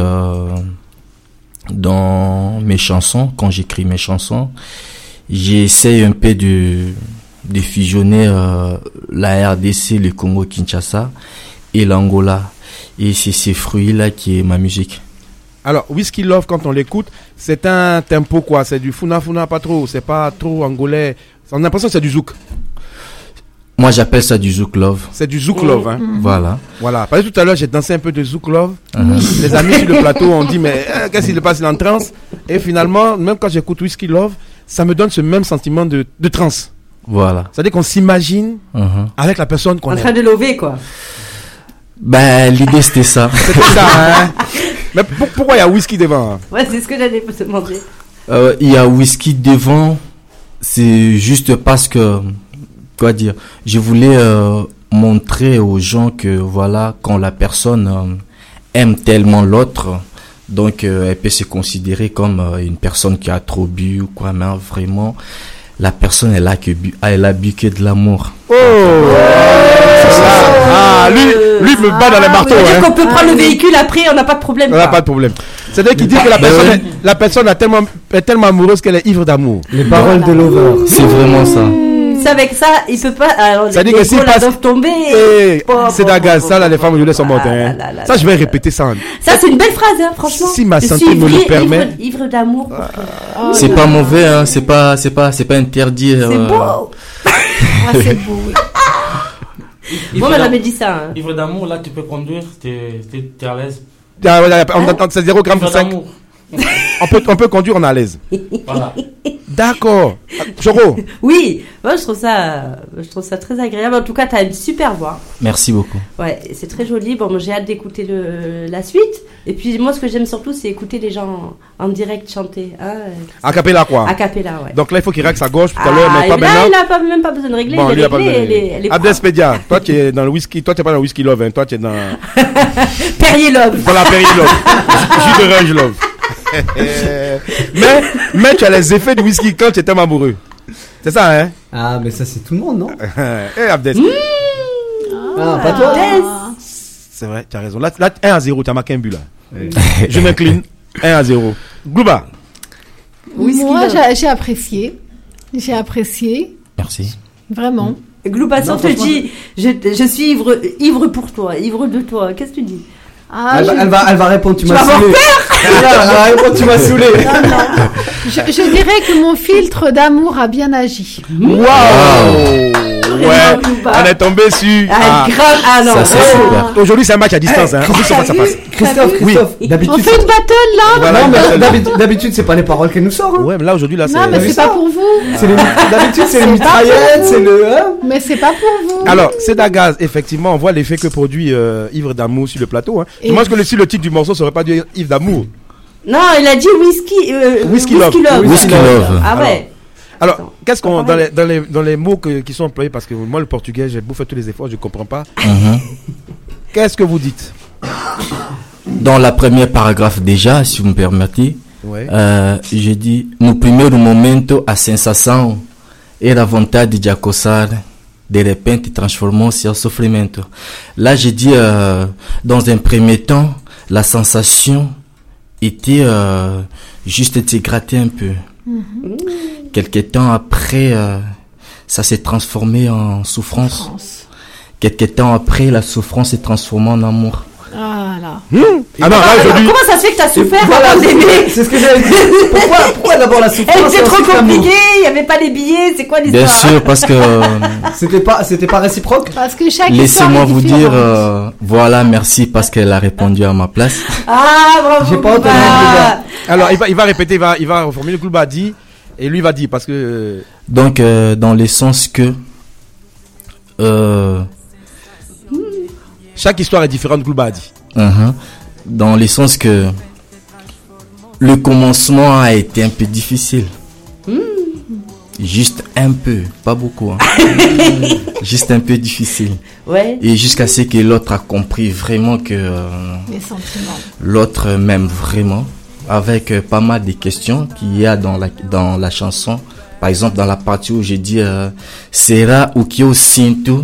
dans mes chansons. Quand j'écris mes chansons, j'essaie un peu de fusionner la RDC, le Congo Kinshasa et l'Angola, et c'est ces fruits là qui est ma musique. Alors Whiskey Love, quand on l'écoute, c'est un tempo quoi? C'est du funa pas trop, c'est pas trop angolais, on a l'impression que c'est du zouk. Moi, j'appelle ça du Zouk Love. C'est du Zouk Love, hein. Voilà. Voilà. Parce que tout à l'heure, j'ai dansé un peu de Zouk Love. Les amis sur le plateau ont dit, mais qu'est-ce qu'il passe en transe? Et finalement, même quand j'écoute Whiskey Love, ça me donne ce même sentiment de transe. Voilà. C'est-à-dire qu'on s'imagine avec la personne qu'on est. En train de lever, quoi. Ben, l'idée, c'était ça. C'était ça, hein. Mais pourquoi il y a Whisky devant? Hein? Ouais, c'est ce que j'allais te demander. Il y a Whisky devant, c'est juste parce que... Quoi dire, je voulais montrer aux gens que voilà, quand la personne aime tellement l'autre, donc elle peut se considérer comme une personne qui a trop bu ou quoi, mais vraiment la personne elle a bu que de l'amour. Oh, c'est ça. Ah, lui me bat dans les marteaux. Hein. On peut prendre le véhicule après, on n'a pas de problème. On n'a pas de problème. C'est-à-dire qu'il dit que la personne est tellement amoureuse qu'elle est ivre d'amour. Les paroles de Lover. C'est vraiment ça. C'est avec ça, il peut pas. Alors, ça dit que si passe doivent tomber. C'est d'agaz, ça là, les femmes violées sont mortes. Ça, je vais répéter ça. Ça, c'est une belle phrase, hein, franchement. Si ma santé me le permet. Ivre d'amour. C'est pas mauvais, hein. C'est pas interdit. C'est beau. C'est beau. Moi, on m'avait dit ça. Hein. Ivre d'amour, là, tu peux conduire, t'es à l'aise. C'est 0 g pour 5. On peut conduire, on est à l'aise. Voilà. D'accord. Choro. Oui, moi je trouve ça très agréable. En tout cas, tu as une super voix. Merci beaucoup. Ouais, c'est très joli. Bon, moi j'ai hâte d'écouter la suite. Et puis moi, ce que j'aime surtout, c'est écouter les gens en direct chanter. Hein, a cappella quoi? A cappella, ouais. Donc là, il faut qu'il règle sa gauche tout à l'heure, mais pas maintenant. Il n'a même pas besoin de régler. Bon, il a réglé. Abdespedia, toi tu es dans le whisky, toi tu n'es pas dans le whisky love, hein. Toi tu es dans Perrier Love. Voilà, Perrier Love. Jus de range love. mais tu as les effets du whisky quand tu es tellement amoureux. C'est ça, hein? Ah, mais ça, c'est tout le monde, non? Abdes. Pas toi? C'est vrai, tu as raison. Là 1-0, tu as marqué un but, là. Je m'incline. 1-0. Glouba. Moi, j'ai apprécié. Merci. Vraiment. Glouba, si on te dit, je suis ivre pour toi, ivre de toi, qu'est-ce que tu dis? Ah, elle va répondre, tu m'as saoulé. Elle va répondre, tu m'as saoulé. Je dirais que mon filtre d'amour a bien agi. Waouh! on est tombé sur. Non. Ça, c'est super. Aujourd'hui, c'est un match à distance. En plus, ça passe. Christophe, d'habitude. On fait une battle là. Voilà, non, mais d'habitude, c'est pas les paroles qu'elle nous sort. Hein. Ouais, mais là, aujourd'hui, là, c'est. Non, mais c'est pas pour vous. D'habitude, c'est les mitraillettes, c'est le. Mais c'est pas pour vous. Alors, c'est Dagaz, effectivement, on voit l'effet que produit Ivre d'amour sur le plateau. Hein. Je pense que si le titre du morceau serait pas du Ivre d'amour. Non, il a dit Whisky Love. Whisky Love. Ah ouais. Alors, qu'est-ce qu'on dans les mots qui sont employés, parce que moi le portugais, j'ai bouffé tous les efforts, je comprends pas. Qu'est-ce que vous dites? Dans la première paragraphe déjà, si vous me permettez, j'ai dit no primeiro momento a sensação era vontade de acosar, de repente transformou-se en sofrimento. Là, j'ai dit dans un premier temps, la sensation était juste de se gratter un peu. Quelque temps après, ça s'est transformé en souffrance. Quelque temps après, la souffrance s'est transformée en amour. Ah là. Ah non, là, aujourd'hui. Comment ça se fait que t'as souffert avant d'aimer? C'est ce que j'avais dit. Pourquoi d'abord la souffrance? C'était trop compliqué, il n'y avait pas les billets, c'est quoi l'histoire? Bien sûr, parce que c'était pas réciproque. Parce que chaque laissez-moi vous dire, voilà, merci parce qu'elle a répondu à ma place. Ah, bravo. J'ai pas entendu le gars. Alors, il va répéter, il va reformuler le Glouba dit, et lui va dire, parce que. Donc, dans le sens que. Chaque histoire est différente, Glouba a dit. Dans le sens que le commencement a été un peu difficile. Juste un peu, pas beaucoup. Hein. Juste un peu difficile. Ouais. Et jusqu'à ce que l'autre a compris vraiment que les sentiments. L'autre m'aime vraiment, avec pas mal de questions qu'il y a dans la chanson. Par exemple, dans la partie où j'ai dit Será o que eu sinto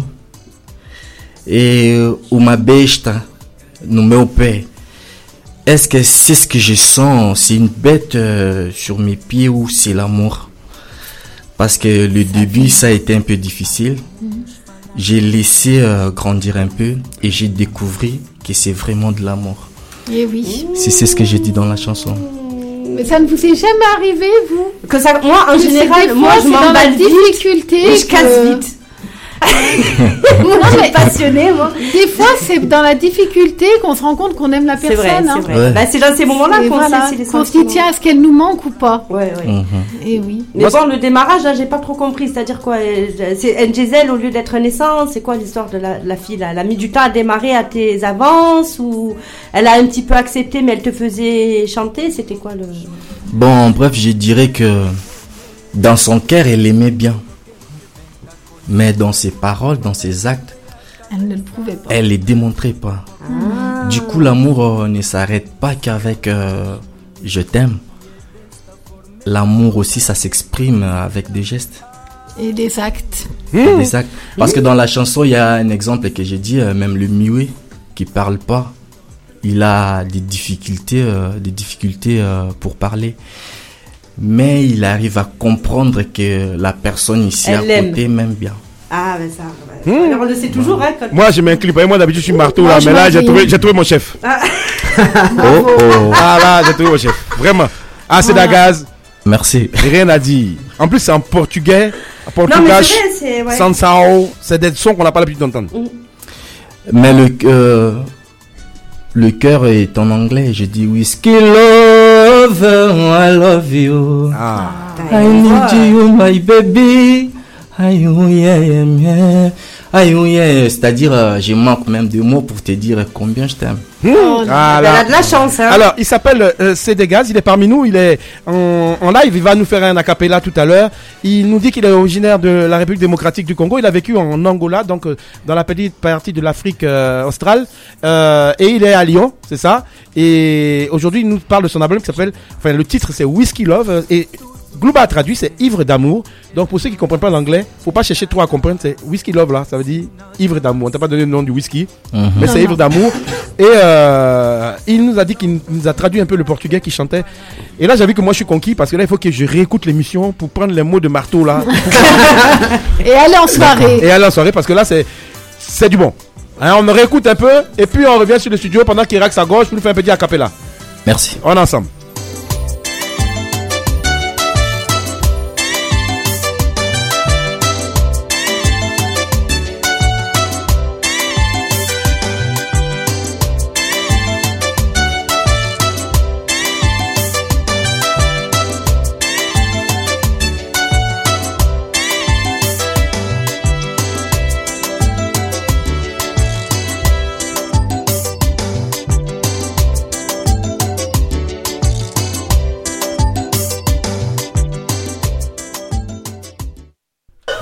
et uma besta no meu pé. Est-ce que c'est ce que je sens? C'est une bête sur mes pieds ou c'est l'amour? Parce que le début, ça a été un peu difficile. J'ai laissé grandir un peu et j'ai découvert que c'est vraiment de l'amour. Et oui. C'est ce que j'ai dit dans la chanson. Mais ça ne vous est jamais arrivé, vous? Que ça, moi, en général, moi, je m'emballe vite. Et je casse vite. Moi, je suis passionnée, moi. Des fois, c'est dans la difficulté qu'on se rend compte qu'on aime la personne. C'est vrai. Ouais. Bah, c'est dans ces moments-là qu'on se tient à ce qu'elle nous manque ou pas. Ouais. Et oui. Mais bon, le démarrage, j'ai pas trop compris. C'est-à-dire quoi? C'est N'Gisèle au lieu d'être naissance. C'est quoi l'histoire de la fille là? Elle a mis du temps à démarrer à tes avances ou elle a un petit peu accepté, mais elle te faisait chanter? C'était quoi le? Bon, bref, je dirais que dans son cœur, elle aimait bien. Mais dans ses paroles, dans ses actes, elle ne le prouvait pas. Elle les démontrait pas. Du coup, l'amour ne s'arrête pas qu'avec je t'aime. L'amour aussi, ça s'exprime avec des gestes. Et des actes. Des actes. Parce que dans la chanson, il y a un exemple que j'ai dit, même le muet qui parle pas, il a des difficultés pour parler. Mais il arrive à comprendre que la personne ici à côté m'aime bien. Ah, ben ça. Alors on le sait toujours, hein. Moi, je m'incline. Moi, d'habitude, je suis marteau là, mais là, j'ai trouvé mon chef. Ah. Ah là, j'ai trouvé mon chef. Vraiment. Ah, c'est Dagaz. Merci. Rien à dire. En plus, c'est en portugais. En portugais. Non, mais c'est vrai, Sansao. C'est des sons qu'on n'a pas l'habitude d'entendre. Mais le cœur est en anglais. Je dis Whisky Love, I love you. I need you, my baby. C'est-à-dire, je manque même de mots pour te dire combien je t'aime. Elle a de la chance. Hein. Alors, il s'appelle Cdgaz, il est parmi nous, il est en live, il va nous faire un acapella tout à l'heure. Il nous dit qu'il est originaire de la République démocratique du Congo. Il a vécu en Angola, donc dans la petite partie de l'Afrique australe. Et il est à Lyon, c'est ça. Et aujourd'hui, il nous parle de son album qui s'appelle, le titre c'est Whisky Love. Et Glouba a traduit, c'est ivre d'amour. Donc pour ceux qui ne comprennent pas l'anglais, faut pas chercher trop à comprendre. C'est Whisky Love là, ça veut dire ivre d'amour. On t'a pas donné le nom du whisky, mais c'est ivre d'amour. Et il nous a dit qu'il nous a traduit un peu le portugais qu'il chantait. Et là j'ai vu que moi je suis conquis parce que là il faut que je réécoute l'émission pour prendre les mots de marteau là. Et aller en soirée. Et aller en soirée parce que là c'est du bon. Alors, on réécoute un peu et puis on revient sur le studio pendant qu'il raxe à gauche pour nous faire un petit acapella. Merci. On est ensemble.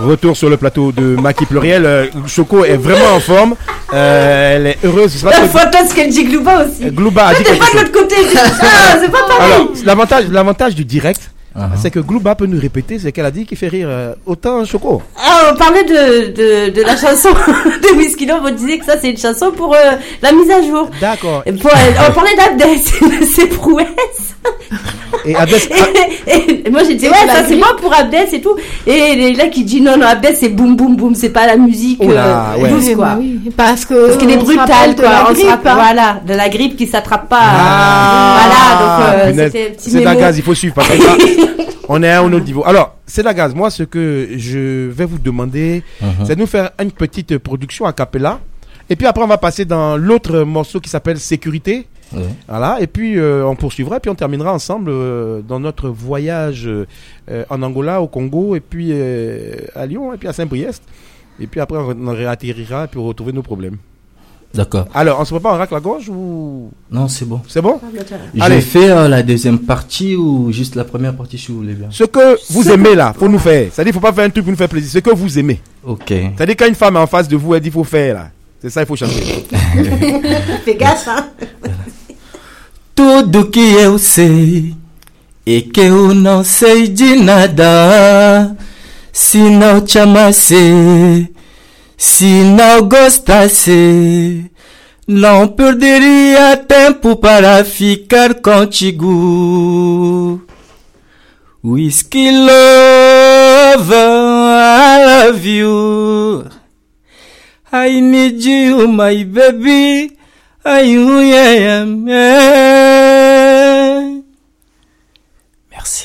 Retour sur le plateau de Maki Pluriel. Choco est vraiment en forme. Elle est heureuse. La photo, ce qu'elle dit Glouba aussi. Glouba a dit quelque chose. C'est pas de l'autre côté. C'est pas pareil. Alors, l'avantage du direct, c'est que Glouba peut nous répéter ce qu'elle a dit qui fait rire autant Choco. On parlait de la chanson de Whisky Love. On disait que ça, c'est une chanson pour la mise à jour. D'accord. On parlait d'Abdès, ses prouesses. Et Abdès. Et moi j'ai dit ouais, ça c'est moi pour Abdès et tout. Et là qui dit non, Abdès c'est boum boum boum, c'est pas la musique douce quoi. Oui, parce qu'elle est brutale quoi. Voilà, de la grippe qui s'attrape pas. Voilà, donc c'était petit c'est la gaz, il faut suivre parce que là, on est à un autre niveau. Alors, c'est la gaz. Moi, ce que je vais vous demander, c'est de nous faire une petite production a cappella. Et puis après, on va passer dans l'autre morceau qui s'appelle Sécurité. Voilà, et puis on poursuivra et puis on terminera ensemble dans notre voyage en Angola, au Congo et puis à Lyon et puis à Saint-Briest et puis après on réatterrira et puis on retrouver nos problèmes. D'accord. Alors on se prépare, on racle la gorge ou non, c'est bon. C'est bon. J'ai fait la deuxième partie ou juste la première partie si vous voulez bien. Ce que vous aimez là, faut nous faire. C'est-à-dire faut pas faire un truc pour nous faire plaisir. Ce que vous aimez. OK. C'est-à-dire quand une femme est en face de vous, elle dit faut faire là. C'est ça, il faut chanter. Fais gaffe hein. Tudo que eu sei e que eu não sei de nada. Se não te amasse, se não gostasse, não perderia tempo para ficar contigo. Whisky love, I love you. I need you, my baby. Merci.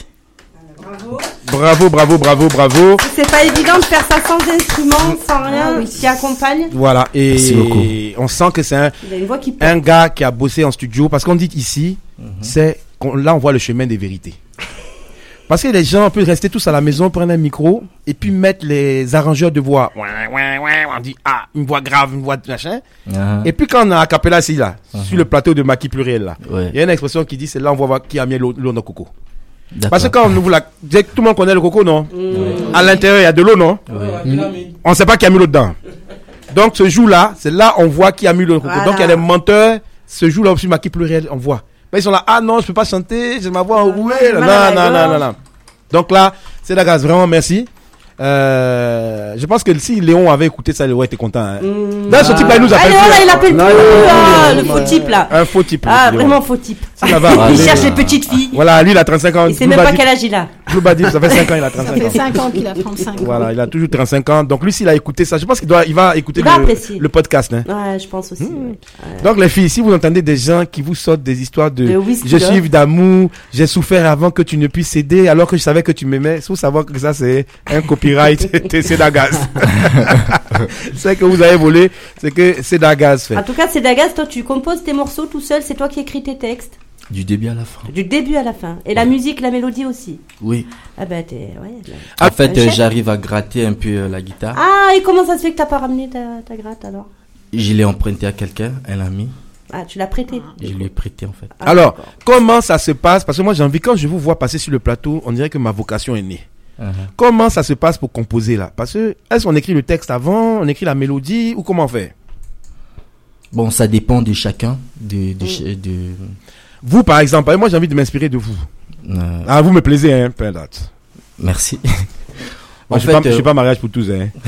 Bravo. C'est pas évident de faire ça sans instrument, sans rien qui accompagne. Voilà, et on sent que c'est un gars qui a bossé en studio, parce qu'on dit ici, là on voit le chemin des vérités. Parce que les gens peuvent rester tous à la maison, prendre un micro et puis mettre les arrangeurs de voix. On dit une voix grave, une voix de machin. Et puis quand on a acapella ici là, sur le plateau de Maki Pluriel là, il y a une expression qui dit c'est là on voit qui a mis l'eau dans le coco. Parce que quand on ouvre tout le monde connaît le coco, non? À l'intérieur il y a de l'eau, non? On ne sait pas qui a mis l'eau dedans. Donc ce jour-là, c'est là on voit qui a mis l'eau dans le coco. Voilà. Donc il y a des menteurs. Ce jour-là sur Maki Pluriel, on voit. Mais ils sont là, non, je peux pas chanter, j'ai ma voix enrouée. Non. Donc là, c'est la grâce, vraiment merci. Je pense que si Léon avait écouté ça, il aurait été content. Hein. Là, ce type là, il nous appelle. Il appelle le faux type là. Un faux type. Vraiment faux type. Il cherche les petites filles. Voilà, lui il a 35 ans. Il sait même pas quel âge il a. Globadip, ça fait 5 ans, il a 35 ans. Ça fait 5 ans qu'il a 35 ans. Voilà, il a toujours 35 ans. Donc lui, s'il a écouté ça, je pense qu'il va écouter le podcast. Hein. Ouais, je pense aussi. Donc les filles, si vous entendez des gens qui vous sortent des histoires de je suis d'amour, j'ai souffert avant que tu ne puisses céder, alors que je savais que tu m'aimais, il faut savoir que ça c'est un copyright, c'est Dagaz. C'est que vous avez volé, c'est que c'est Dagaz fait. En tout cas, c'est Dagaz, toi tu composes tes morceaux tout seul, c'est toi qui écris tes textes. Du début à la fin. Du début à la fin. Et la musique, la mélodie aussi. Oui. Ah bah en fait, j'arrive à gratter un peu la guitare. Ah, et comment ça se fait que t'as pas ramené ta gratte alors? Je l'ai emprunté à quelqu'un, un ami. Ah, tu l'as prêté? Je lui ai prêté en fait. Alors, comment ça se passe? Parce que moi j'ai envie, quand je vous vois passer sur le plateau, on dirait que ma vocation est née. Comment ça se passe pour composer là? Parce que est-ce qu'on écrit le texte avant, on écrit la mélodie ou comment on fait? Bon, ça dépend de chacun. Vous par exemple, moi j'ai envie de m'inspirer de vous. Vous me plaisez, hein, plein d'autres. Merci. Moi, je suis pas mariage pour tous, hein.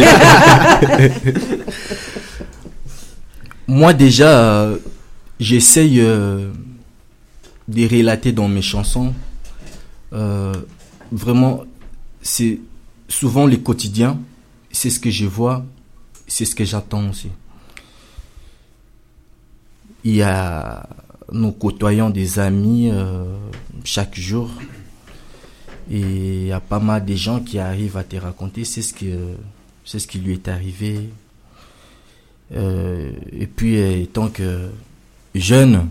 Moi déjà, j'essaye de relater dans mes chansons. Vraiment, c'est souvent le quotidien. C'est ce que je vois, c'est ce que j'attends aussi. Nous côtoyons des amis chaque jour. Et il y a pas mal de gens qui arrivent à te raconter c'est ce qui lui est arrivé. Et puis, étant que jeunes,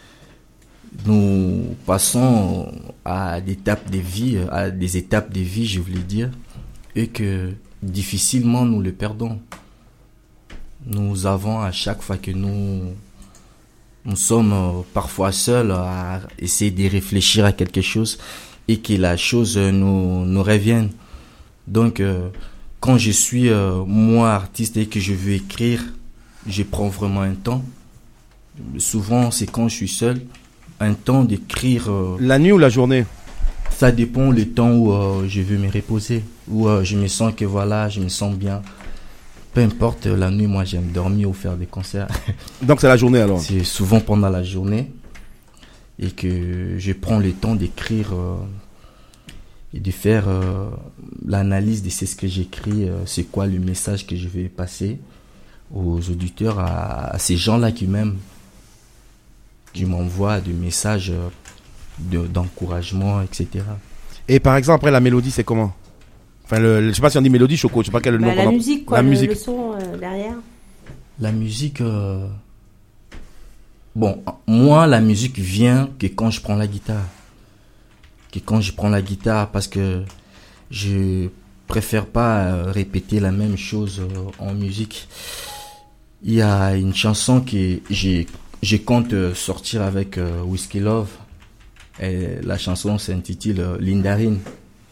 nous passons à des étapes de vie, je voulais dire, et que difficilement nous le perdons. Nous avons à chaque fois que nous sommes parfois seuls à essayer de réfléchir à quelque chose et que la chose nous revienne. Donc, quand je suis moi artiste et que je veux écrire, je prends vraiment un temps. Souvent, c'est quand je suis seul, un temps d'écrire. La nuit ou la journée? Ça dépend le temps où je veux me reposer, où je me sens que voilà, je me sens bien. Peu importe, la nuit, moi j'aime dormir ou faire des concerts. Donc c'est la journée alors? C'est souvent pendant la journée et que je prends le temps d'écrire et de faire l'analyse de ce que j'écris, c'est quoi le message que je vais passer aux auditeurs, à ces gens-là qui m'aiment, qui m'envoient des messages d'encouragement, etc. Et par exemple, après la mélodie, c'est comment? Enfin, je sais pas si on dit mélodie, Choco, je sais pas quel nom. La musique, quoi, le son derrière. La musique, bon, moi, la musique vient que quand je prends la guitare. Parce que je préfère pas répéter la même chose en musique. Il y a une chanson que je compte sortir avec Whiskey Love. Et la chanson s'intitule Lindarine.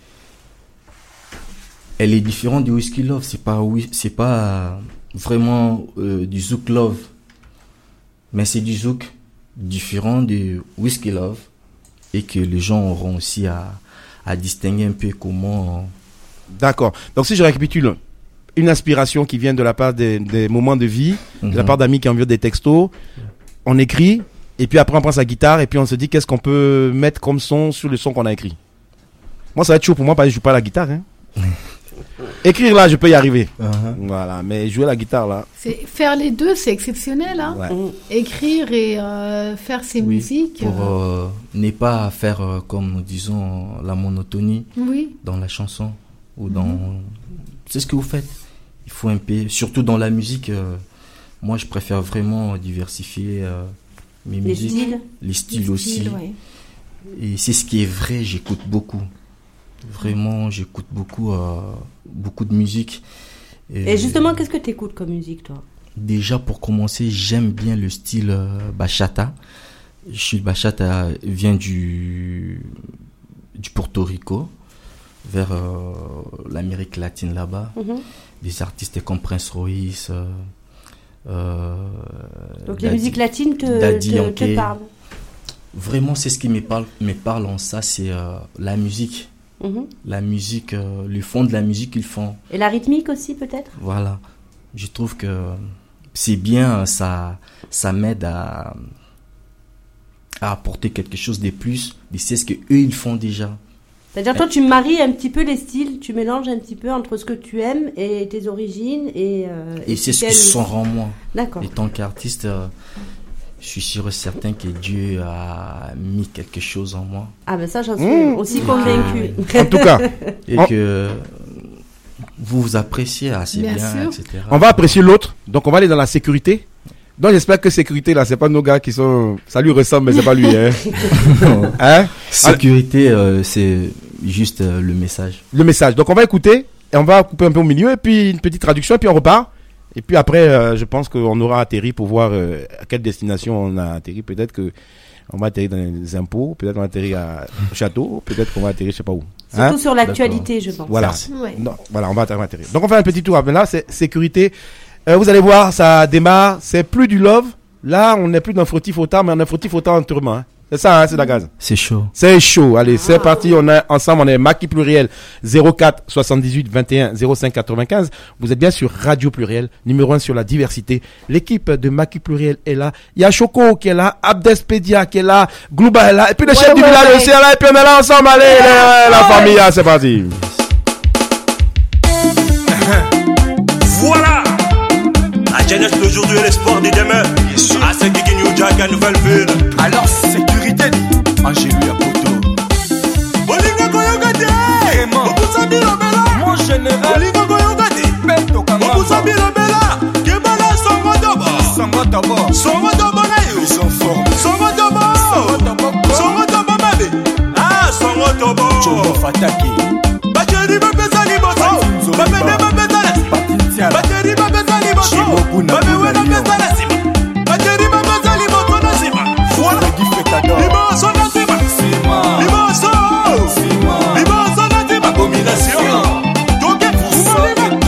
Elle est différente du Whiskey Love. C'est pas vraiment du Zouk Love, mais c'est du Zouk différent du Whiskey Love et que les gens auront aussi à distinguer un peu comment. D'accord. Donc si je récapitule, une inspiration qui vient de la part des moments de vie, de la part d'amis qui envoient des textos, on écrit. Et puis après, on prend sa guitare et puis on se dit qu'est-ce qu'on peut mettre comme son sur le son qu'on a écrit. Moi, ça va être chaud pour moi parce que je joue pas la guitare. Hein. Écrire là, je peux y arriver. Voilà, mais jouer la guitare là. Faire les deux, c'est exceptionnel. Hein. Ouais. Écrire et faire ses musiques. Pour ne pas faire, comme nous disons, la monotonie dans la chanson. Ou dans... C'est ce que vous faites. Il faut un peu, surtout dans la musique, moi je préfère vraiment diversifier. Mes musiques, les styles aussi. Ouais. Et c'est ce qui est vrai, j'écoute beaucoup. Vraiment, j'écoute beaucoup de musique. Et justement, qu'est-ce que tu écoutes comme musique, toi? Déjà, pour commencer, j'aime bien le style bachata. Bachata vient du Porto Rico, vers l'Amérique latine là-bas. Des artistes comme Prince Royce. Donc la musique latine te parle. Vraiment, c'est ce qui me parle en ça, c'est la musique. La musique, le fond de la musique qu'ils font. Et la rythmique aussi peut-être. Voilà, je trouve que c'est bien, ça m'aide à apporter quelque chose de plus. C'est ce que eux ils font déjà. C'est-à-dire, toi, tu maries un petit peu les styles, tu mélanges un petit peu entre ce que tu aimes et tes origines. Et c'est ce qui sont en moi. D'accord. Et tant qu'artiste, je suis sûr et certain que Dieu a mis quelque chose en moi. Ah ben ça, j'en suis aussi convaincue. En tout cas. Et que vous appréciez assez bien, etc. On va apprécier l'autre, donc on va aller dans la sécurité. Donc j'espère que sécurité là, c'est pas nos gars qui sont... Ça lui ressemble, mais c'est pas lui. Hein? Sécurité, c'est juste le message. Le message. Donc on va écouter et on va couper un peu au milieu et puis une petite traduction et puis on repart. Et puis après, je pense qu'on aura atterri pour voir à quelle destination on a atterri. Peut-être que on va atterrir dans les impôts, peut-être qu'on va atterrir au château, peut-être qu'on va atterrir je sais pas où. Surtout sur l'actualité, je pense. Voilà. Non, voilà, on va atterrir. Donc on fait un petit tour. Là, c'est sécurité. Vous allez voir, ça démarre. C'est plus du love. Là, on n'est plus dans fautif-fautant, mais on est fautif-fautant en tourment. Hein. C'est ça, hein, c'est la gaz. C'est chaud. C'est chaud. Allez, c'est parti. On est ensemble. On est Maki Pluriel 04 78 21 05 95. Vous êtes bien sur Radio Pluriel, numéro 1 sur la diversité. L'équipe de Maki Pluriel est là. Il y a Choco qui est là, Abdespedia qui est là, Glouba est là, et puis le chef du village aussi est là, et puis on est là ensemble. Allez, la famille, c'est parti. Voilà. La jeunesse d'aujourd'hui et l'espoir de demain. À ceux qui gagnent Jack à Nouvelle-Ville. Alors, sécurité, Angélou Yapoto. Olinga Koyogade. Obusabi Lobela. Mon général. Olinga Koyogade. Beto Kamama. Obusabi Lobela. Kebala Songodobo. Songodobo. Songodobo Nayo. Ils sont forts. Songodobo. Songodobo. Songodobo Babi. Ah, Songodobo. Chobo Fataki. Bacheri Babeza Liboso. Babede Babeza Lasi. Bacheri Babeza Liboso. Babewe Babeza Lasi. Bacheri Babeza Liboso Nasima. Voilà. Liboso Nasima. Liboso. Liboso Nasima. Domination. Donc, vous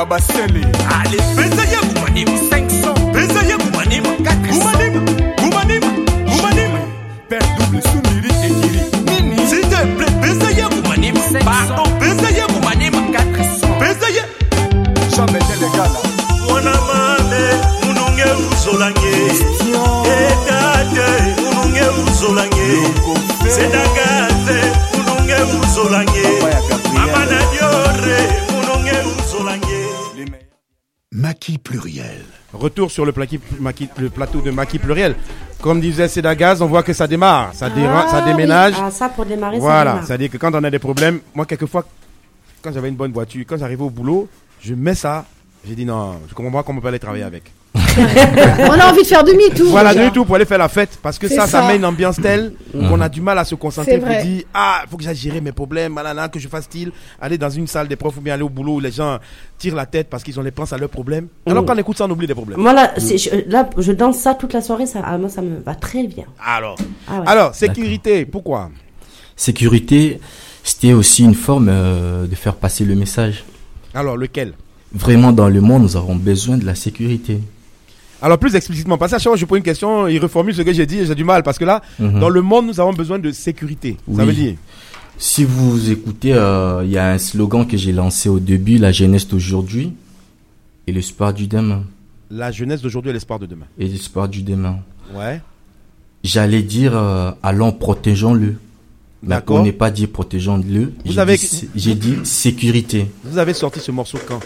Basele. Allez, Bézaïa Goumanim 500. Bézaïa Goumanim 400. Goumanim. Père double Soumiri et Kiri. Nini. S'il te plaît, Bézaïa Goumanim 500. Pardon, Bézaïa Goumanim 400. Bézaïa. Jamais délégal. Mwanamale, mununge uzolange. Ekate, mununge uzolange. Sedagate, mununge uzolange. Mama Nadiore, mununge uzolange. Maquis Pluriel. Retour sur le plateau de Maquis Pluriel. Comme disait Cédagaz, on voit que ça démarre, ça déménage. Oui. Ah, ça pour démarrer, voilà, ça démarre. c'est-à-dire que quand on a des problèmes, moi quelquefois, quand j'avais une bonne voiture, quand j'arrivais au boulot, je mets ça, j'ai dit non, je comprends pas comment on peut aller travailler avec. On a envie de faire demi-tour. Voilà, demi-tour pour aller faire la fête. Parce que ça met une ambiance telle qu'on a du mal à se concentrer. On dit, faut que j'aille gérer mes problèmes, malala, que je fasse style, aller dans une salle des profs ou bien aller au boulot où les gens tirent la tête parce qu'ils ont les pensées à leurs problèmes. Alors quand on écoute ça, on oublie des problèmes. Moi, là, je danse ça toute la soirée, moi, ça me va très bien. Alors, sécurité, pourquoi? Sécurité, c'était aussi une forme de faire passer le message. Alors, lequel? Vraiment, dans le monde, nous avons besoin de la sécurité. Alors plus explicitement, parce que à chaque fois que je pose une question, il reformule ce que j'ai dit et j'ai du mal. Parce que là, dans le monde, nous avons besoin de sécurité. Oui. Ça veut dire? Si vous écoutez, il y a un slogan que j'ai lancé au début, la jeunesse d'aujourd'hui et l'espoir du demain. La jeunesse d'aujourd'hui et l'espoir de demain. Et l'espoir du demain. Ouais. J'allais dire, allons, protégeons-le. D'accord. On n'est pas dit protégeons-le. J'ai dit sécurité. Vous avez sorti ce morceau quand?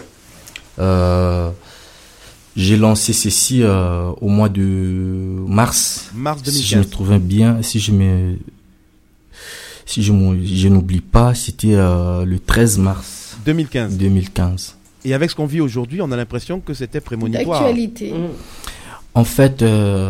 J'ai lancé ceci au mois de mars. Mars 2015. Si je me trouvais bien, je n'oublie pas, c'était le 13 mars 2015. Et avec ce qu'on vit aujourd'hui, on a l'impression que c'était prémonitoire. D'actualité. En fait,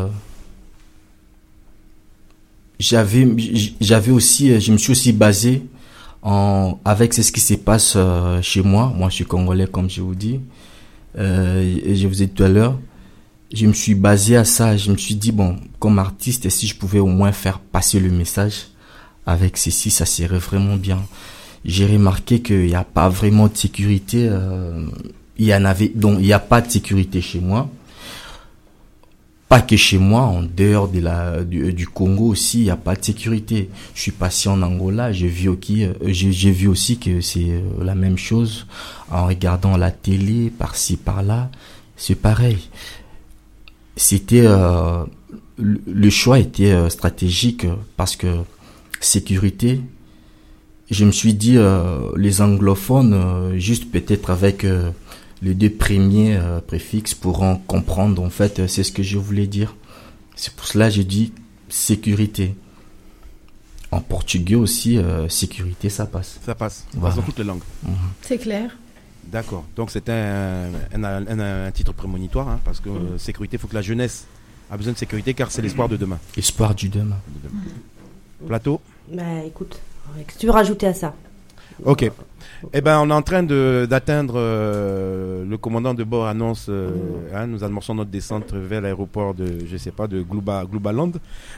j'avais aussi, je me suis aussi basé avec ce qui se passe chez moi. Moi, je suis congolais, comme je vous dis. Et je vous ai dit tout à l'heure, je me suis basé à ça. Je me suis dit, bon, comme artiste, si je pouvais au moins faire passer le message avec ceci, ça serait vraiment bien. J'ai remarqué qu'il n'y a pas vraiment de sécurité. Il n'y a pas de sécurité chez moi. Pas que chez moi, en dehors du Congo aussi, il n'y a pas de sécurité. Je suis passé en Angola, j'ai vu aussi que c'est la même chose. En regardant la télé, par-ci, par-là, c'est pareil. C'était le choix était stratégique parce que sécurité, je me suis dit les anglophones, juste peut-être avec les deux premiers préfixes pourront comprendre en fait c'est ce que je voulais dire. C'est pour cela que j'ai dit sécurité. En portugais aussi, sécurité, ça passe. Ça passe, voilà. Dans toutes les langues. C'est clair. D'accord, donc c'était un titre prémonitoire, hein, parce que sécurité, il faut que la jeunesse a besoin de sécurité car c'est l'espoir de demain. Espoir du demain. Plateau. Écoute, qu'est-ce que tu veux rajouter à ça? Ok. Eh ben, on est en train d'atteindre le commandant de bord annonce. Nous amorçons notre descente vers l'aéroport de, je sais pas, de Gloubaland.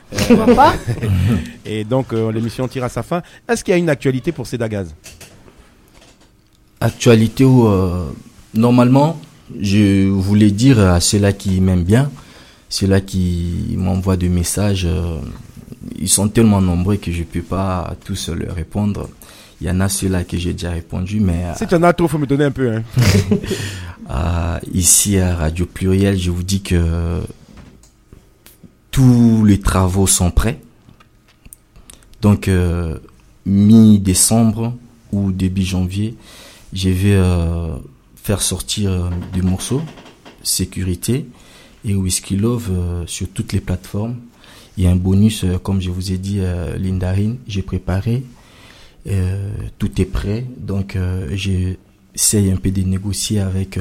Et donc l'émission tire à sa fin. Est-ce qu'il y a une actualité pour Cédagaz? Actualité où normalement, je voulais dire à ceux-là qui m'aiment bien, ceux-là qui m'envoient des messages, ils sont tellement nombreux que je peux pas tous leur répondre. Il y en a ceux-là que j'ai déjà répondu, mais... Si tu en as trop, faut me donner un peu. Ici, à Radio Pluriel, je vous dis que tous les travaux sont prêts. Donc, mi-décembre ou début janvier, je vais faire sortir des morceaux, Sécurité et Whisky Love sur toutes les plateformes. Il y a un bonus, comme je vous ai dit, Lindarine, j'ai préparé. Tout est prêt, donc j'essaye un peu de négocier avec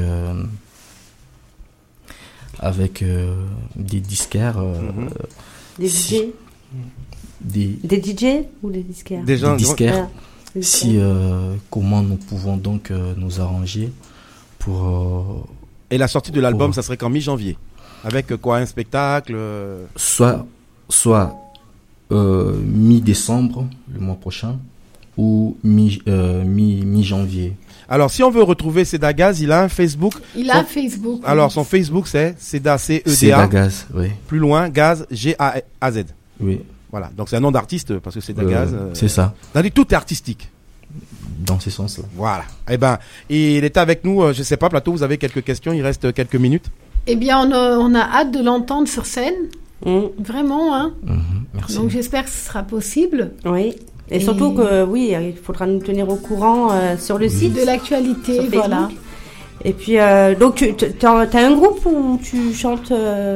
des disquaires. Des DJ des DJ ou des disquaires? Des disquaires. Comment nous pouvons donc nous arranger pour... Et la sortie de l'album, ça serait qu'en mi-janvier? Avec quoi, un spectacle? Soit mi-décembre, le mois prochain, ou mi-janvier. Alors, si on veut retrouver Seda Gaz, il a un Facebook. Il a un Facebook. Alors, son Facebook, c'est Seda, C-E-D-A. Seda Gaz, oui. Plus loin, Gaz, G-A-Z. Oui. Voilà. Donc, c'est un nom d'artiste parce que Seda Gaz. C'est ça. Tout est artistique. Dans ce sens-là. Voilà. Eh ben, il est avec nous. Je sais pas, Plateau, vous avez quelques questions. Il reste quelques minutes. Eh bien, on a hâte de l'entendre sur scène. Vraiment, hein. Merci. Donc, j'espère que ce sera possible. Oui. Et surtout que, oui, il faudra nous tenir au courant sur le site. De l'actualité, voilà. Et puis, donc, t'as un groupe où tu chantes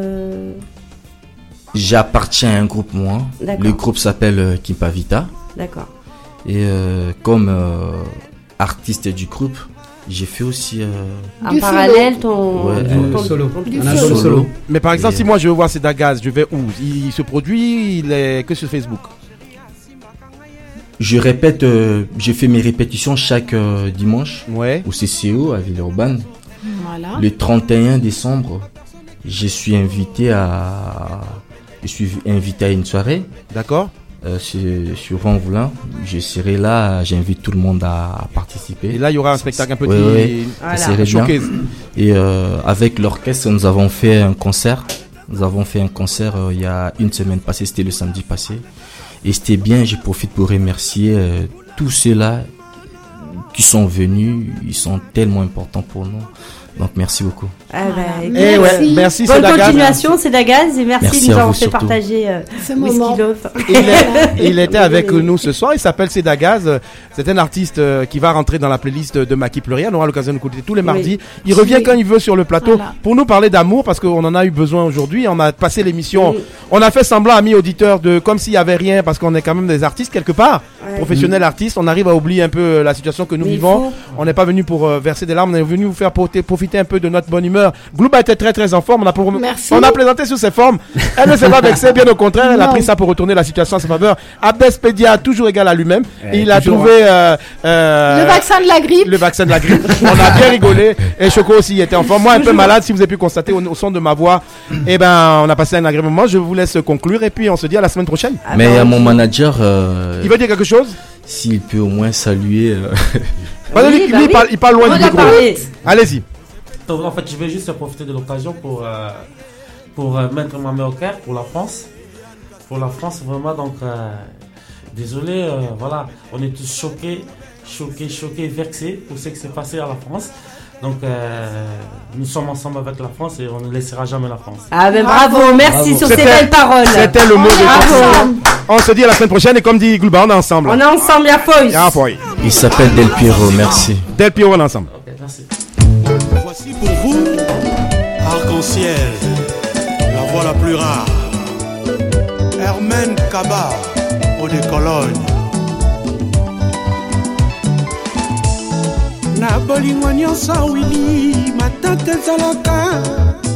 J'appartiens à un groupe, moi. D'accord. Le groupe s'appelle Kimpa Vita. D'accord. Et comme artiste du groupe, j'ai fait aussi... en parallèle, ton solo. Solo. Mais par exemple, si moi je veux voir Seda Gaz, je vais où? Il se produit, il est que sur Facebook? Je répète, je fais mes répétitions chaque dimanche au CCO à Villeurbanne. Voilà. Le 31 décembre, je suis invité à une soirée. D'accord. Sur Vanvoulin. Je serai là, j'invite tout le monde à participer. Et là, il y aura un spectacle un petit showcase. Et avec l'orchestre, nous avons fait un concert. Il y a une semaine passée, c'était le samedi passé. Et c'était bien, je profite pour remercier tous ceux-là qui sont venus. Ils sont tellement importants pour nous. Donc merci beaucoup. Merci. Bonne continuation, Seda Gaz, et merci de nous avoir fait partager ce moment. Il était avec nous ce soir. Il s'appelle Seda Gaz. C'est un artiste qui va rentrer dans la playlist de Maki Pluriel. On aura l'occasion de l'écouter tous les mardis. Il revient quand il veut sur le plateau pour nous parler d'amour parce qu'on en a eu besoin aujourd'hui. On a passé l'émission. On a fait semblant, amis auditeurs, de comme s'il y avait rien parce qu'on est quand même des artistes quelque part, professionnels artistes. On arrive à oublier un peu la situation que nous vivons. On n'est pas venu pour verser des larmes. On est venu vous faire profiter un peu de notre bonne humeur. Glouba était très très en forme. On a plaisanté sur ses formes. Elle ne s'est pas vexée, bien au contraire. Elle a pris ça pour retourner la situation à sa faveur. Abdespedia, toujours égal à lui-même. Et il a trouvé le vaccin de la grippe. Le vaccin de la grippe. On a bien rigolé. Et Choco aussi était en forme. Moi un peu malade, si vous avez pu constater au son de ma voix. Eh ben, on a passé un agréable moment. Je vous laisse conclure et puis on se dit à la semaine prochaine. Mais il y a mon manager. Il veut dire quelque chose? S'il peut au moins saluer. Il parle loin du micro. Allez-y. Donc, en fait, je vais juste profiter de l'occasion pour mettre ma main au cœur pour la France. Pour la France, vraiment, donc, désolé, voilà, on est tous choqués, vexés pour ce qui s'est passé à la France. Donc, nous sommes ensemble avec la France et on ne laissera jamais la France. Ah ben bravo, merci sur ces belles paroles. C'était le mot de on se dit à la semaine prochaine et comme dit Glouba, on est ensemble. On est ensemble, il y a Foy. Il s'appelle Del Piero, merci. Del Piero, on est ensemble. Ok, merci. Voici pour vous, Arc-en-Ciel, la voix la plus rare. Hermène Kaba, eau de Cologne. Na bolingo nyonso wili matata ezalaka